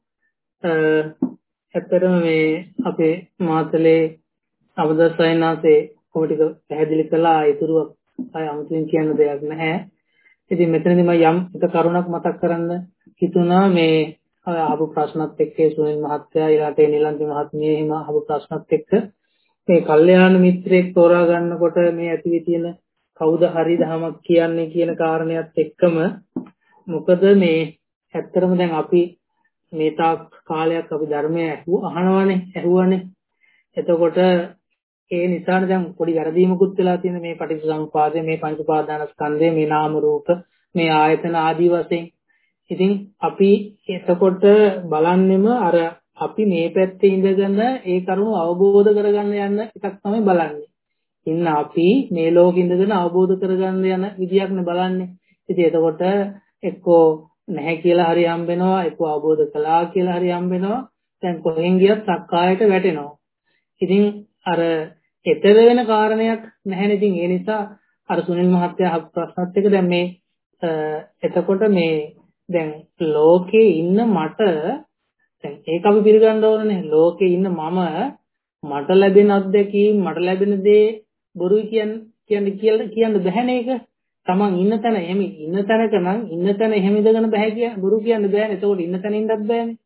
F: ඇත්තටම මේ අපේ මාතලේ අවදස්සයන්ාසේ කොමිටික පැහැදිලි කළා ඉතුරුවක් අය අමුතුවෙන් කියන්න දෙයක් නැහැ. ඉතින් මෙතනදී මම යම් එක කරුණක් මතක් කරන්න හිතුණා මේ අහපු ප්‍රශ්නත් එක්ක සුනිල් මහත්තයා ඊළාට නිලන්ති මහත්මිය එහෙම අහපු ප්‍රශ්නත් එක්ක මේ කල්යාණ මිත්‍රයෙක් තෝරා ගන්නකොට මේ ඇතුලේ තියෙන කවුද හරි දහමක් කියන්නේ කියන කාරණයක් එක්කම මොකද මේ ඇත්තටම දැන් අපි මේ තාක් කාලයක් අපි ධර්මය ඇහුවානේ. එතකොට ඒ නිසානේ දැන් පොඩි වැරදීමකුත් වෙලා තියෙන මේ පටිච්චසමුපාදය මේ පංච උපාදානස්කන්ධය මේ නාම රූප මේ ආයතන ආදී වශයෙන්. ඉතින් අපි එතකොට බලන්නෙම අර අපි මේ පැත්තේ ඉඳගෙන ඒ කරුණු අවබෝධ කරගන්න යන එකක් තමයි බලන්නේ. ඉන්න අපි මේ ලෝකෙ ඉඳගෙන අවබෝධ කරගන්න යන විදියක්නේ බලන්නේ. ඉතින් එතකොට එක්කෝ නැහැ කියලා හරි හම්බ වෙනවා, එක්කෝ අවබෝධ කළා කියලා හරි හම්බ වෙනවා. දැන් කොහෙන් ගියත් සක්කායට වැටෙනවා. ඉතින් අර හෙතර වෙන කාරණයක් නැහැනේ. ඉතින් ඒ නිසා අර සුනිල් මහත්තයා අහපු ප්‍රශ්නත් එක දැන් මේ එතකොට මේ දැන් ලෝකේ ඉන්න මට දැන් ඒක අපි පිළිගන්න ඕනනේ. ලෝකේ ඉන්න මට ලැබෙන අත්දැකීම් මට ලැබෙන දේ බොරුයි කියන්න බැහැනේ ඒක. Taman ඉන්න තැන එහෙම ඉන්න තැනක නම් ඉන්න තැන එහෙම ඉඳගෙන බෑ බොරු කියන්න බෑනේ. එතකොට ඉන්න තැන ඉන්නත් බෑනේ.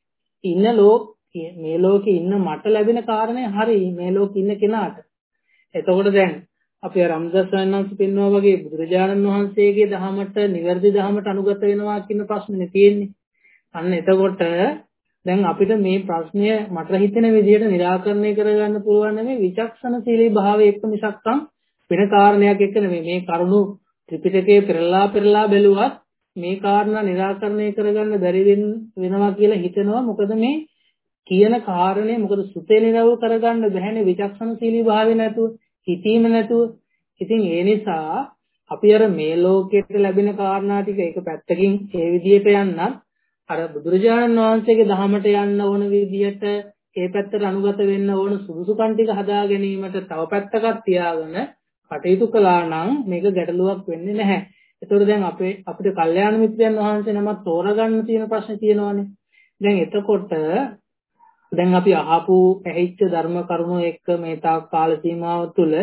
F: මේ ලෝකේ ඉන්න මට ලැබෙන කාරණේ හරි මේ ලෝකේ ඉන්න කෙනාට. එතකොට දැන් අපි රම්දස්සයන්න්ස් පෙන්වනවා වගේ බුදුරජාණන් වහන්සේගේ දහමට නිවැරදි දහමට අනුගත වෙනවා කියන ප්‍රශ්නේ තියෙන්නේ. අන්න එතකොට දැන් අපිට මේ ප්‍රශ්නය මට හිතෙන විදිහට निराකරණය කරගන්න පුළුවන් මේ විචක්ෂණශීලී භාවය එක්ක මිසක්කම් වෙන කාරණයක් එක්ක නෙමෙයි. මේ කරුණු ත්‍රිපිටකයේ පෙරලා බැලුවත් මේ කාරණා निराකරණය කරගන්න බැරි වෙනවා කියලා හිතනවා. මොකද මේ කියන කාරණේ මොකද සුතේ නිරවුල් කරගන්න බැහැනේ විචක්ෂණශීලී භාවය නැතුව, හිතීම නැතුව. ඉතින් ඒ නිසා අපි අර මේ ලෝකෙට ලැබෙන කාරණා ටික එක පැත්තකින් ඒ විදිහට යන්නත් අර බුදුරජාණන් වහන්සේගේ දහමට යන්න ඕන විදිහට ඒ පැත්තට අනුගත වෙන්න ඕන සුදුසුකම් ටික හදා ගැනීමට තව පැත්තක් තියාගෙන කටයුතු කළා නම් මේක ගැටලුවක් වෙන්නේ නැහැ. ඒතකොට දැන් අපිට කල්යාණ මිත්‍රයන් වහන්සේ නමක් තෝරගන්න තියෙන ප්‍රශ්නේ තියෙනවානේ. දැන් එතකොට දැන් අපි අහපු ඇහිච්ච ධර්ම කරුණු එක්ක මේ තාක් කාල සීමාව තුළ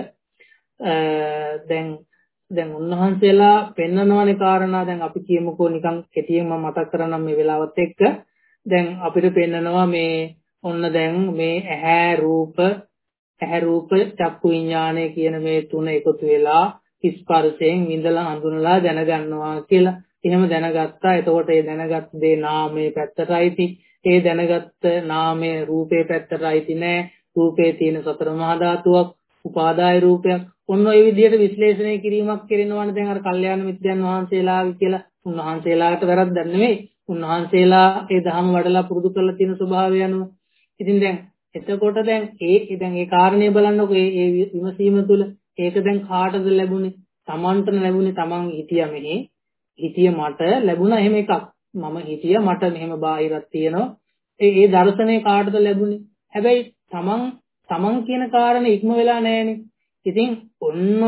F: දැන් උන්වහන්සේලා පෙන්නනවානේ කාරණා. දැන් අපි කියමුකෝ නිකන් කෙටියෙන් මම මතක් කරනම් මේ වෙලාවත් එක්ක දැන් අපිට පෙන්නනවා මේ ඔන්න දැන් මේ ඇහැ රූප චක්කු විඥානය කියන මේ තුන එකතු වෙලා ස්පර්ශයෙන් විඳලා හඳුනලා දැනගන්නවා කියලා. එහෙම දැනගත්තා. එතකොට ඒ දැනගත් දේ නාමයේ පැත්තටයි. ඒ දැනගත්ත නාමයේ රූපේ පැත්තටයි නෑ. රූපේ තියෙන සතර මහා ධාතුවක් උපාදාය රූපයක්. ඔන්න ඔය විදිහට විශ්ලේෂණය කිරීමක් කරනවානේ දැන් අර කල්යාණ මිත්‍රයන් වහන්සේලාගේ කියලා. උන්වහන්සේලාට වැරද්දක් නෙමෙයි. උන්වහන්සේලා ඒ ධර්ම වඩලා පුරුදු කරලා තියෙන ස්වභාවය අනුව. ඉතින් දැන් එතකොට දැන් ඒ කාරණේ බලන්නකො ඒ විමසීම තුළ ඒක දැන් කාටද ලැබුණේ? Tamanට ලැබුණේ. Taman හිතියා මෙහි. හිතිය මට ලැබුණා එහෙම එකක්. මම හිතියා මට මෙහෙම බාහිරක් තියෙනවා. ඒ දර්ශනේ කාටද ලැබුණේ? හැබැයි Taman කියන කාරණේ ඉක්ම වෙලා නැහැනේ. ඉතින් ඔන්න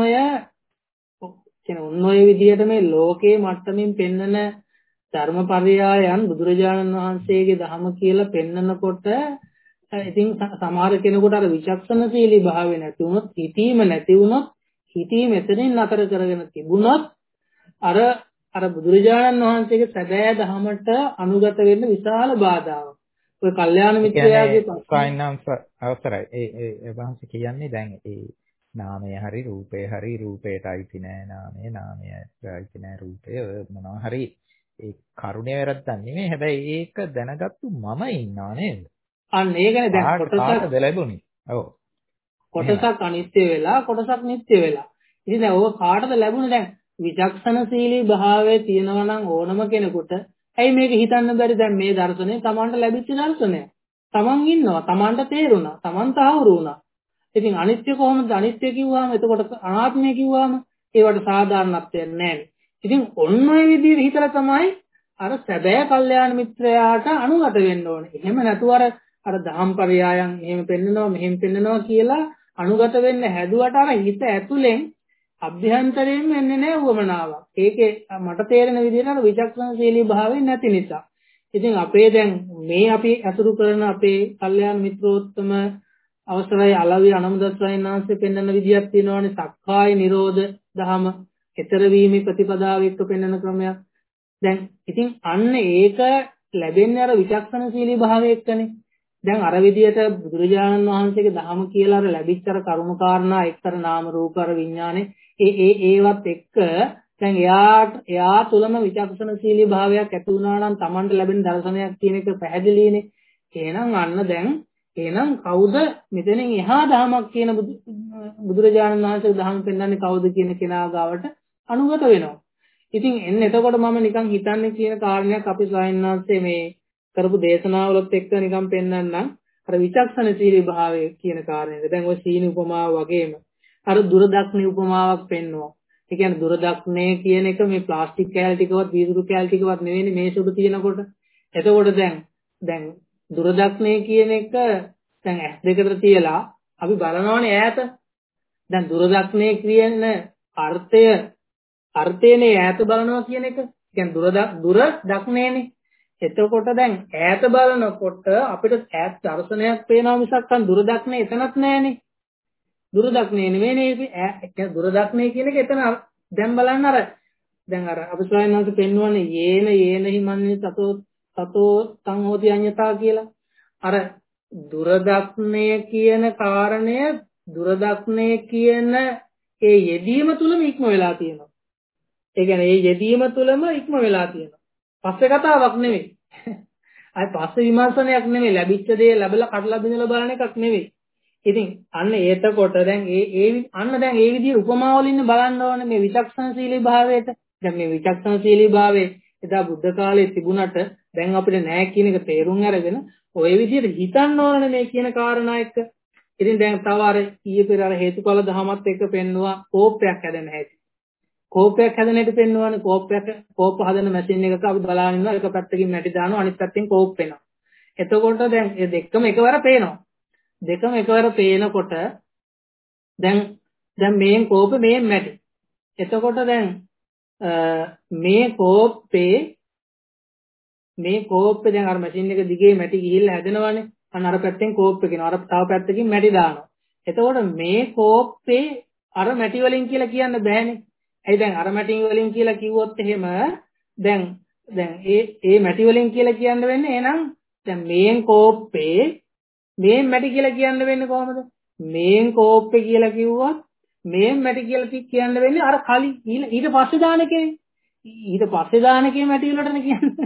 F: ඔය විදිහට මේ ලෝකේ මට්ටමින් පෙන්නන ධර්මපරයයන් බුදුරජාණන් වහන්සේගේ ධහම කියලා පෙන්නනකොට ඉතින් සමහර කෙනෙකුට අර විචක්ෂණශීලී භාවය නැති වුණොත්, හිතීම නැති වුණොත්, හිතීම එතනින් නතර කරගෙන තිබුණොත් අර බුදුරජාණන් වහන්සේගේ සැබෑ ධහමට අනුගත වෙන්න විශාල බාධාවක්. ඔය කල්යාණ මිත්‍රයාගේ
C: පස්වයින්නම් අවසරයි. ඒ වහන්සේ කියන්නේ දැන් ඒ නාමය හරි රූපේ හරි රූපේට අයිති නෑ නාමය, නාමයට අයිති නෑ රූපය. මොනවා හරි ඒ කරුණේ වැරද්දක් නෙමෙයි. හැබැයි ඒක දැනගත්තු මම ඉන්නවා නේද?
F: අන්න ඒකනේ දැන්
C: කොටසක් ලැබුණේ. ඔව්.
F: කොටසක් අනිත්‍ය වෙලා කොටසක් නිට්ටය වෙලා. ඉතින් දැන් ඕක කාටද ලැබුණේ? දැන් විචක්ෂණශීලී භාවයේ තියෙනවා නම් ඕනම කෙනෙකුට ඇයි මේක හිතන්න බැරි? දැන් මේ දර්ශනය Tamanට ලැබිච්ච දර්ශනය. Taman ඉන්නවා, Tamanට තේරුණා, Taman තහවුරු වුණා. ඉතින් අනිත්‍ය කොහොමද? අනිත්‍ය කිව්වම එතකොට අනාත්මය කිව්වම ඒවට සාධාරණත්වයක් නැහැ. ඉතින් ඔන්න ඔය විදිහට හිතලා තමයි අර සැබෑ කල්යාණ මිත්‍රයාට අනුගත වෙන්න ඕනේ. එහෙම නැතුව අර දහම්පරයයන් එහෙම පෙන්නනවා මෙහෙම පෙන්නනවා කියලා අනුගත වෙන්න හැදුවට අර හිත ඇතුලෙන් අභ්‍යන්තරයෙන් වෙන්නේ නැහැ උවමනාවක්. ඒකේ මට තේරෙන විදිහට අර විචක්ෂණශීලී භාවය නැති නිසා. ඉතින් අපේ දැන් මේ අපි අසුරු කරන අපේ කල්යාණ මිත්‍රෝත්තම අවසරයි අලවි අනමදස්සයන් ආංශේ පෙන්වන විදියක් තියෙනවානේ. සක්කාය නිරෝධ ධම ඊතර වීමේ ප්‍රතිපදාව එක්ක පෙන්වන ක්‍රමයක්. දැන් ඉතින් අන්න ඒක ලැබෙන්නේ අර විචක්ෂණශීලී භාවය එක්කනේ. දැන් අර විදියට බුදුරජාණන් වහන්සේගේ ධහම කියලා අර ලැබිච්ච අර කරුණු කාරණා එක්තර නාම රූප අර විඥානේ ඒවත් එක්ක දැන් එයා තුලම විචක්ෂණශීලී භාවයක් ඇති වුණා නම් Tamanට ලැබෙන දර්ශනයක් කියන එක පැහැදිලිනේ. එහෙනම් කවුද මෙතනින් එහා ධහමක් කියන බුදුරජාණන් වහන්සේගේ ධහම පෙන්වන්නේ කවුද කියන කෙනා ගාවට අනුගත වෙනවා. ඉතින් එතකොට මම නිකන් හිතන්නේ කියන කාරණයක් අපි සායන්නාංශයේ මේ කරපු දේශනාවලත් එක්ක නිකන් පෙන්වන්නම්. අර විචක්ෂණශීලී භාවය කියන කාරණේද දැන් ඔය සීනි උපමාව වගේම අර දුරදක්ෂින උපමාවක් පෙන්වනවා. ඒ කියන්නේ දුරදක්ෂිනේ කියන එක මේ ප්ලාස්ටික් කෑලි ටිකවත් වීදුරු කෑලි ටිකවත් නෙවෙයි මේ සුදු තියෙනකොට. එතකොට දැන් දුරදක්ෂිනේ කියන එක දැන් ඇස් දෙකට තියලා අපි බලනවානේ ඈත. දැන් දුරදක්ෂිනේ කියන අර්ථයනේ ඈත බලනවා කියන එක. කියන්නේ දුර දක්නේනේ. එතකොට දැන් ඈත බලනකොට අපිට ඈත දර්ශනයක් පේනවා මිසක් දුර දක්නේ එතනක් නැහැනේ. දුර දක්නේ නෙවෙයිනේ. දුර දක්නේ කියන එක එතන දැන් බලන්න දැන් අපි ස්වයංවන්ත පෙන්වන්නේ යේන හිමන්නේ තතෝ සංහෝති අඤ්ඤතා කියලා. අර දුර දක්නේ කියන කාරණය දුර දක්නේ කියන ඒ යෙදීම තුලම ඉක්ම වෙලා තියෙනවා. ඒ කියන්නේ ඒ යෙදීම තුලම ඉක්ම වෙලා තියෙනවා. පස්සේ කතාවක් නෙවෙයි. අය පස්සේ විමර්ශනයක් නෙමෙයි ලැබිච්ච දේ ලැබලා කඩලා බිඳලා බලන එකක් නෙමෙයි. ඉතින් අන්න එතකොට දැන් දැන් ඒ විදිහේ උපමාවලින් බලන්න ඕනේ මේ විචක්ෂණශීලී භාවයට. දැන් මේ විචක්ෂණශීලී භාවයේ එදා බුද්ධ කාලේ තිබුණට දැන් අපිට නැහැ කියන එක තේරුම් අරගෙන ওই විදිහට හිතන්න ඕනේ මේ කියන කාරණා එක්ක. ඉතින් දැන් තව අර ඊයේ පෙර අර හේතුඵල ධමත් එක්ක පෙන්නවා කෝපයක් හැදෙන හැටි. කෝපයක් හැදෙන හැටි පෙන්වන්නේ කෝප හදන මැෂින් එකක අපි බලාගෙන ඉන්නවා එක පැත්තකින් මැටි දානවා අනිත් පැත්තෙන් කෝප වෙනවා. එතකොට දැන් මේ දෙකම එකවර පේනවා. දෙකම එකවර පේනකොට දැන් මේන් කෝප මේන් මැටි. එතකොට දැන් මේ කෝප්පේ දැන් අර මැෂින් එක දිගේ මැටි ගිහිල්ලා හැදෙනවානේ. අන්න අර පැත්තෙන් කෝප් එකේනවා. අර තව පැත්තකින් මැටි දානවා. එතකොට මේ කෝප්පේ අර මැටි වලින් කියලා කියන්න බෑනේ. ඇයි දැන් අර මැටි වලින් කියලා කිව්වොත් එහෙම දැන් ඒ මැටි වලින් කියලා කියන්න වෙන්නේ එහෙනම් දැන් මේන් කෝප්පේ මේන් මැටි කියලා කියන්න වෙන්නේ කොහමද? මේන් කෝප්පේ කියලා කිව්වොත් මේන් මැටි කියලා කියන්න වෙන්නේ අර කලින් ඊට පස්සේ දාන එකේ. ඊට පස්සේ දාන එකේ මැටි වලටනේ කියන්නේ.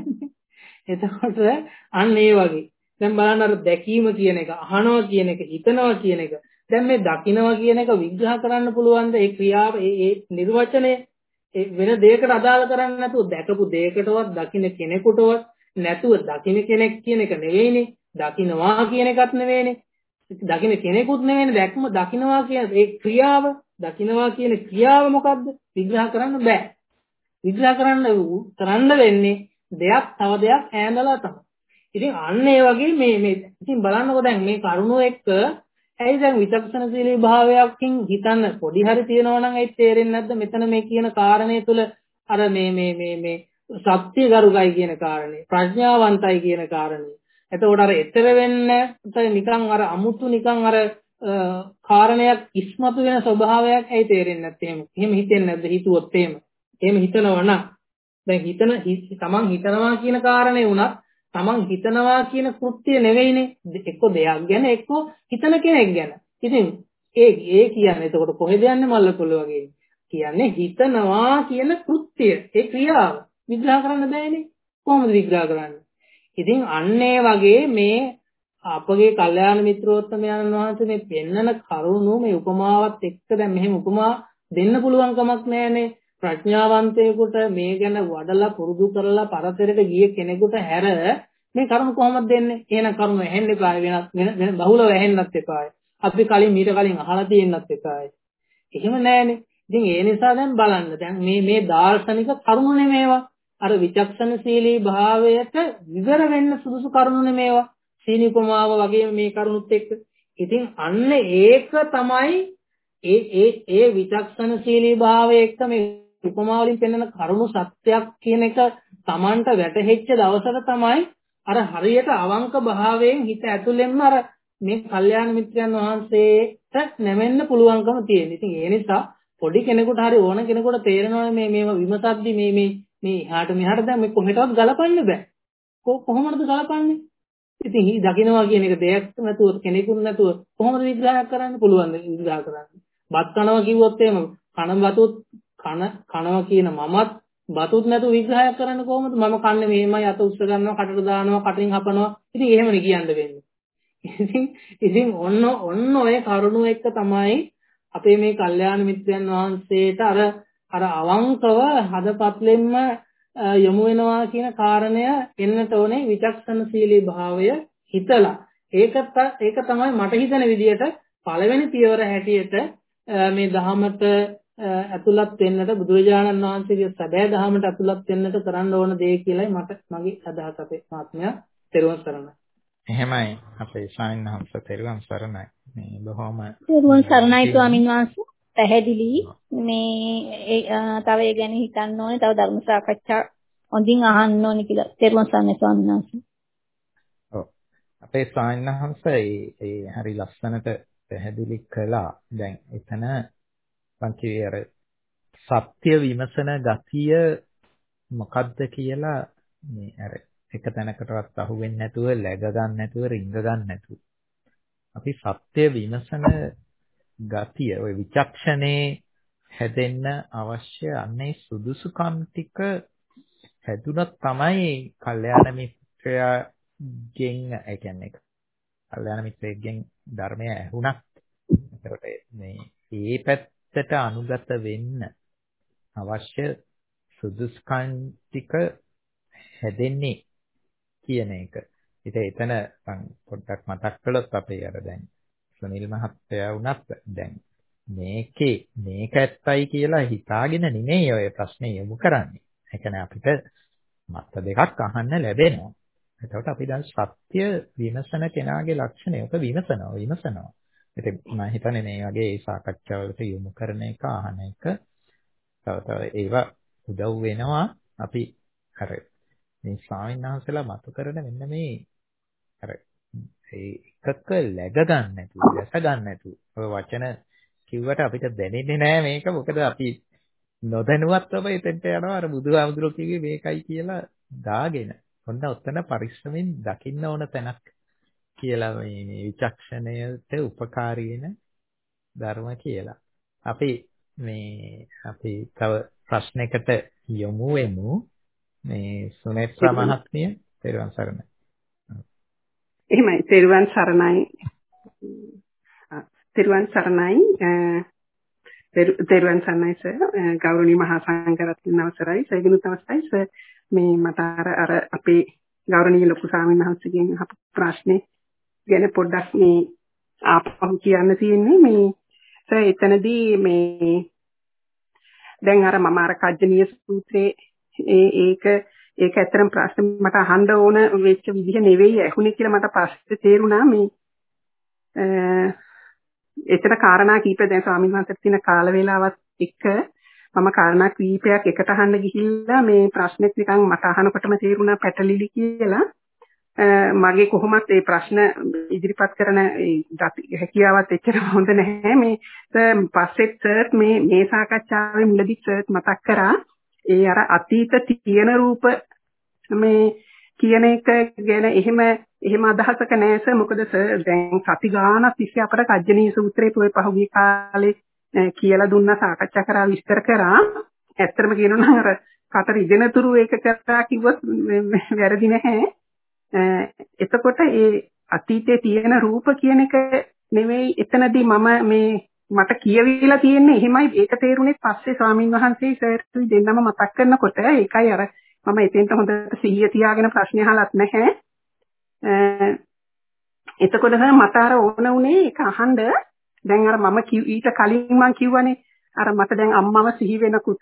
F: එතකොට අන්න ඒ වගේ. දැන් බලන්න අර දැකීම කියන එක, අහනවා කියන එක, හිතනවා කියන එක. දැන් මේ දකින්නවා කියන එක විග්‍රහ කරන්න පුළුවන්ද? ඒ ක්‍රියාව, ඒ නිර්වචනය වෙන දෙයකට අදාළ කරන්නේ නැතුව දැකපු දෙයකටවත් දකින්න කෙනෙකුටවත් නැතුව දකින්න කෙනෙක් කියන එක නෙවෙයිනේ. දකින්නවා කියන එකත් නෙවෙයිනේ. දකින්න කෙනෙකුත් නෙවෙයිනේ. දැක්ම දකින්නවා කියන ඒ ක්‍රියාව, දකින්නවා කියන ක්‍රියාව මොකද්ද? විග්‍රහ කරන්න බෑ. විග්‍රහ කරන්න වෙන්නේ දෙයක් තව දෙයක් ඈඳලා තමයි. ඉතින් අන්න ඒ වගේ මේ ඉතින් බලන්නකො දැන් මේ කරුණෝ එක්ක ඇයි දැන් විචක්ෂණශීලී භාවයකින් හිතන්න පොඩි හරි තියනවා නම් ඒ තේරෙන්නේ නැද්ද මෙතන මේ කියන කාරණේ තුල අර මේ සත්‍ය ගරුකයි කියන කාරණේ ප්‍රඥාවන්තයි කියන කාරණේ. එතකොට අර ඊතර වෙන්න නිකන් අර අමුතු නිකන් අර කාරණයක් ඉස්මතු වෙන ස්වභාවයක් ඇයි තේරෙන්නේ නැත්තේ එහෙම හිතෙන්නේ නැද්ද හිතුවොත් එහෙම හිතනවා නම් දැන් තමන් හිතනවා කියන කාරණේ උනත් තමන් හිතනවා කියන කෘත්‍ය නෙවෙයිනේ එක්ක දෙයක් ගැන එක්ක හිතන කෙනෙක් ගැන. ඉතින් ඒ කියන්නේ එතකොට කොහෙද යන්නේ මල්ලකොල්ල වගේ. කියන්නේ හිතනවා කියන කෘත්‍ය ඒ ක්‍රියාව විග්‍රහ කරන්න බෑනේ. කොහොමද විග්‍රහ කරන්නේ? ඉතින් අන්න ඒ වගේ මේ අපගේ කල්යාණ මිත්‍රෝත්තමයන් වහන්සේ මේ පෙන්නන කරුණු මේ උපමාවත් එක්ක දැන් මෙහෙම උපමා දෙන්න පුළුවන් කමක් නැහැනේ. ප්‍රඥාවන්තයෙකුට මේ ගැන වඩලා පුරුදු කරලා පරතරයට ගිය කෙනෙකුට හැර මේ කරුණු කොහොමද දෙන්නේ? එහෙනම් කරුණු ඇහෙන්න එපා වෙන බහුලව ඇහෙන්නත් එපායි. අපි මීට කලින් අහලා තියෙන්නත් එපායි. එහෙම නැහැනේ. ඉතින් ඒ නිසා දැන් බලන්න දැන් මේ දාර්ශනික කරුණු නෙමේවා. අර විචක්ෂණශීලී භාවයට විවර වෙන්න සුදුසු කරුණු නෙමේවා. සීනි උපමාව වගේ මේ කරුණුත් එක්ක. ඉතින් අන්න ඒක තමයි ඒ විචක්ෂණශීලී භාවය එක්ක මේ උපමා වලින් පෙන්වන කරුණු සත්‍යයක් කියන එක Tamanට වැටහෙච්ච දවසට තමයි අර හරියට අවංක භාවයෙන් හිත ඇතුළෙන්ම අර මේ කල්යාණ මිත්‍රයන් වහන්සේට නැවෙන්න පුළුවන්කම තියෙන. ඉතින් ඒ නිසා පොඩි කෙනෙකුට හරි ඕන කෙනෙකුට තේරෙනවා මේව විමසද්දි මේ එහාට මෙහාට දැන් මේ කොහෙටවත් ගලපන්න බෑ. කොහොමද ගලපන්නේ? ඉතින් දකින්නවා කියන එක දෙයක් නැතුව කෙනෙකුත් නැතුව කොහොමද විග්‍රහ කරන්න පුළුවන් විග්‍රහ කරන්න. බත් කනවා කිව්වොත් එහෙම කනවා කියන මමත් බතුත් නැතුව විග්‍රහයක් කරන්න කොහොමද? මම කන්නේ මෙහෙමයි අත උස්ස ගන්නවා කටට දානවා කටින් හපනවා. ඉතින් එහෙමනේ කියන්න වෙන්නේ. ඉතින් ඔන්න ඔය කරුණු එක්ක තමයි අපේ මේ කල්යාණ මිත්‍රයන් වහන්සේට අර අවංකව හදපත්ලෙන්න යොමු වෙනවා කියන කාරණය එන්නට ඕනේ විචක්ෂණශීලී භාවය හිතලා. ඒක තමයි මට හිතෙන විදිහට පළවෙනි පියවර හැටියට මේ ධහමට ඇතුළත් වෙන්නට බුදුරජාණන් වහන්සේගේ සැබෑ ධහමට ඇතුළත් වෙන්නට කරන්න ඕන දේ කියලායි මගේ අදහස අපේ ආත්මය තෙරුවන් සරණයි.
C: එහෙමයි අපේ ස්වාමීන් වහන්සේ තෙරුවන් සරණයි. මේ බොහොම
E: තෙරුවන් සරණයි ස්වාමීන් වහන්සේ. පැහැදිලි මේ තව ඒ ගැන හිතන්න ඕනේ තව ධර්ම සාකච්ඡා හොඳින් අහන්න ඕනේ කියලා තෙරුවන් සරණයි ස්වාමීන් වහන්සේ.
C: ඔව් අපේ ස්වාමීන් වහන්සේ ඒ හරි ලස්සනට පැහැදිලි කළා. දැන් එතන පංචේ අර සත්‍ය විමසන ගතිය මොකද්ද කියලා මේ අර එක තැනකටවත් අහුවෙන්නේ නැතුව läග ගන්න නැතුව රිංග ගන්න නැතුව අපි සත්‍ය විමසන ගතිය ඔය විචක්ෂණේ හැදෙන්න අවශ්‍ය අන්නේ සුදුසුකම් ටික හැදුනොත් තමයි කල්යාණ මිත්‍රයා ගෙන් ඒ කියන්නේ කල්යාණ මිත්‍රයෙක්ගෙන් ධර්මය ඇහුණා. එතකොට මේ පැත්තට අනුගත වෙන්න අවශ්‍ය සුදුස්කම් ටික හැදෙන්නේ කියන එක. ඉතින් එතන මම පොඩ්ඩක් මතක් කළොත් අපේ අර දැන් සුනිල් මහත්තයා වුණත් දැන් මේක ඇත්තයි කියලා හිතාගෙන නෙමෙයි ඔය ප්‍රශ්නේ යොමු කරන්නේ. ඒ කියන්නේ අපිට මත දෙකක් අහන්න ලැබෙනවා. එතකොට අපි දැන් සත්‍ය විමසන කෙනාගේ ලක්ෂණය ඔක විමසනවා. ඉතින් මම හිතන්නේ මේ වගේ සාකච්ඡාවලට යොමු කරන එක අහන එක තව ඒවා උදව් වෙනවා. අපි අර මේ ස්වාමීන් වහන්සේලා මතු කරන මෙන්න මේ අර ඒ එකක läග ගන්න නැතුව, දැස ගන්න නැතුව ඔය වචන කිව්වට අපිට දැනෙන්නේ නැහැ මේක. මොකද අපි නොදැනුවත්වම එතෙන්ට යනවා අර බුදුහාමුදුරුවෝ කිව්වේ මේකයි කියලා දාගෙන. ඔන්න ඔතන පරිස්සමෙන් දකින්න ඕන තැනක් කියලා මේ විචක්ෂණයට උපකාරී වෙන ධර්ම කියලා. අපි තව ප්‍රශ්නයකට යොමු වෙමු. මේ සුනේත්‍රා මහත්මිය තෙරුවන් සරණයි.
G: එහෙමයි තෙරුවන් සරණයි. තෙරුවන් සරණයි සර්. ගෞරවනීය මහා සංඝරත්නයන් අවසරයි. සේගිනුත් අවස්ථයි සර්. මේ මට අර අපේ ගෞරවනීය ලොකු ස්වාමීන් වහන්සේගෙන් අහපු ප්‍රශ්නේ ගැන පොඩ්ඩක් මේ ආපහු කියන්න තියෙන්නේ. මේ සර් එතනදී මේ දැන් අර මම අර කජ්ජනීය සූත්‍රයේ ඒක ඇත්තටම ප්‍රශ්න මට අහන්න ඕන වෙච්ච විදිහ නෙවෙයි ඇහුනේ කියලා මට පස්සේ තේරුණා. මේ එතන කාරණා කීප දැන් ස්වාමීන් වහන්සේට තියෙන කාල වේලාවත් එක්ක මම කාරණා කීපයක් එකට අහන්න ගිහිල්ලා මේ ප්‍රශ්නෙත් නිකන් මට අහනකොටම තේරුණා පැටලිලි කියලා. මගේ කොහොමත් මේ ප්‍රශ්න ඉදිරිපත් කරන හැකියාවත් එච්චර හොඳ නැහැ. මේ පස්සෙත් සර් මේ සාකච්ඡාවේ මුලදී සර් මතක් කරා ඒ අර අතීත තියෙන රූප මේ කියන එක ගැන එහෙම අදහසක නෑ සර්. මොකද සර් දැන් සති ගානක් තිස්සේ අපට කජ්ජනීය සූත්‍රයේ පහුගිය කාලේ කියලා දුන්නා, සාකච්ඡා කරා, විස්තර කරා. ඇත්තටම කියනවා නම් අර කට රිදෙනතුරු ඒක කරා කිව්වොත් වැරදි නැහැ. එතකොට ඒ අතීතයේ තියෙන රූප කියන එක නෙවෙයි එතනදී මට කියවිලා තියෙන්නේ එහෙමයි. ඒක තේරුනේ පස්සේ ස්වාමින් වහන්සේ සර්තුයි දෙන්නම මතක් කරනකොට ඒකයි අර මම එතෙන්ට හොඳට සිහිය තියාගෙන ප්‍රශ්න අහලත් නැහැ. එතකොට මට අර ඕන උනේ ඒක අහන්න. දැන් අර මම ඊට කලින් මම කිව්වනේ අර මට දැන් අම්මව සිහි වෙනකොට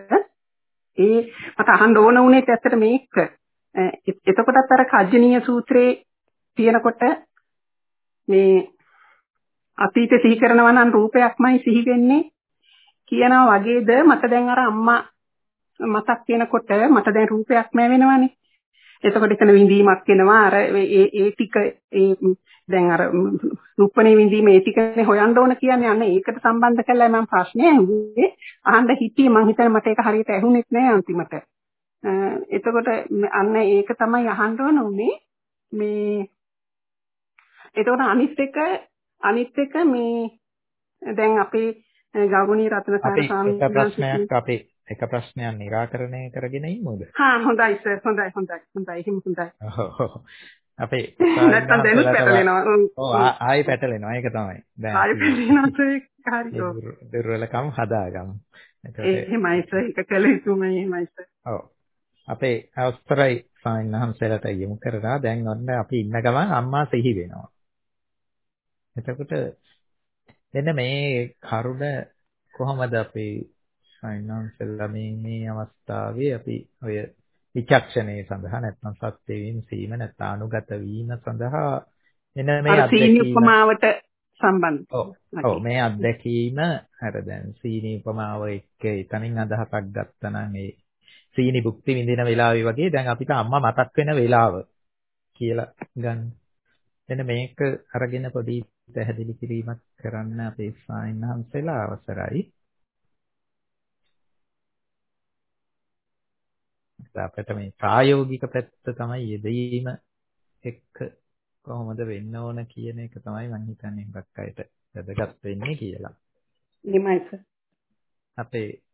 G: මට අහන්න ඕන උනේ ඇත්තට මේක. එතකොටත් අර කජ්ජනීය සූත්‍රයේ තියෙනකොට මේ අතීතේ සිහි කරනවා නම් රූපයක්මයි සිහි වෙන්නේ කියනවා වගේද මට දැන් අර අම්මා මතක් වෙනකොට මට දැන් රූපයක්ම වෙනවනේ. එතකොට එතන විඳීමක් වෙනවා. අර ඒ ටික දැන් අර රූපනේ විඳීම ඒ ටිකනේ හොයන්න ඕන කියන්නේ. අන්න ඒකට සම්බන්ධ කරලා මම ප්‍රශ්නේ අහුවේ. අහන්න හිටියේ මං හිතන්නේ මට ඒක හරියට ඇහුනෙත් නෑ අන්තිමට. එතකොට අන්න ඒක තමයි අහන්න ඕන උනේ. මේ එතකොට අනිත් එක මේ දැන් අපේ ගෞරවනීය රත්නසාර ස්වාමීන්
C: වහන්සේ එක ප්‍රශ්නයක් निराකරණය කරගෙන ඉමුද?
G: හොඳයි සර්. හොඳයි. එහෙම හොඳයි.
C: අපේ
G: නැත්තම් දැනුත් පැටලෙනවා.
C: ආයෙ පැටලෙනවා. ඒක තමයි. දැන්
G: ආයෙ පැටලෙනවා හරියෝ.
C: දුර්වලකම් හදාගමු.
G: එහෙමයි සර්. ඒක කළ යුතුමයි. එහෙමයි සර්.
C: ඔව්. අපේ අවස්ථරයි ස්වාමීන් වහන්සේලාට යොමු කරලා දැන් ඔන්න අපි ඉන්න ගමන් අම්මා සිහි වෙනවා. එතකොට එන්න මේ කරුණ කොහොමද අපේ ස්වාමීන් වහන්සේලා මේ අවස්ථාවේ අපි ඔය විචක්ෂණය සඳහා නැත්නම් සත්‍ය වීම නැත්නම් අනුගත වීම සඳහා එන්න මේ
G: අත්දැකීම උපමාවට සම්බන්ධ.
C: ඔව් මේ අත්දැකීම අර දැන් සීනි උපමාව එක්ක එතනින් අදහසක් ගත්තා නම් ඒ සීනි භුක්ති විඳින වෙලාවේ වගේ දැන් අපිට අම්මා මතක් වෙන වෙලාව කියලා ගන්න. එන්න මේක අරගෙන පොඩි පැහැදිලි කිරීමක් කරන්න අපේ ස්වාමීන් වහන්සේලා අවසරයි. අපිට මේ ප්‍රායෝගික පැත්ත තමයි යෙදීම එක්ක කොහොමද වෙන්න ඕන කියන එක තමයි මම හිතන්නේ හුඟක් අයට වැදගත් වෙන්නේ කියලා.
G: එහෙමයි සර්.
C: අපේ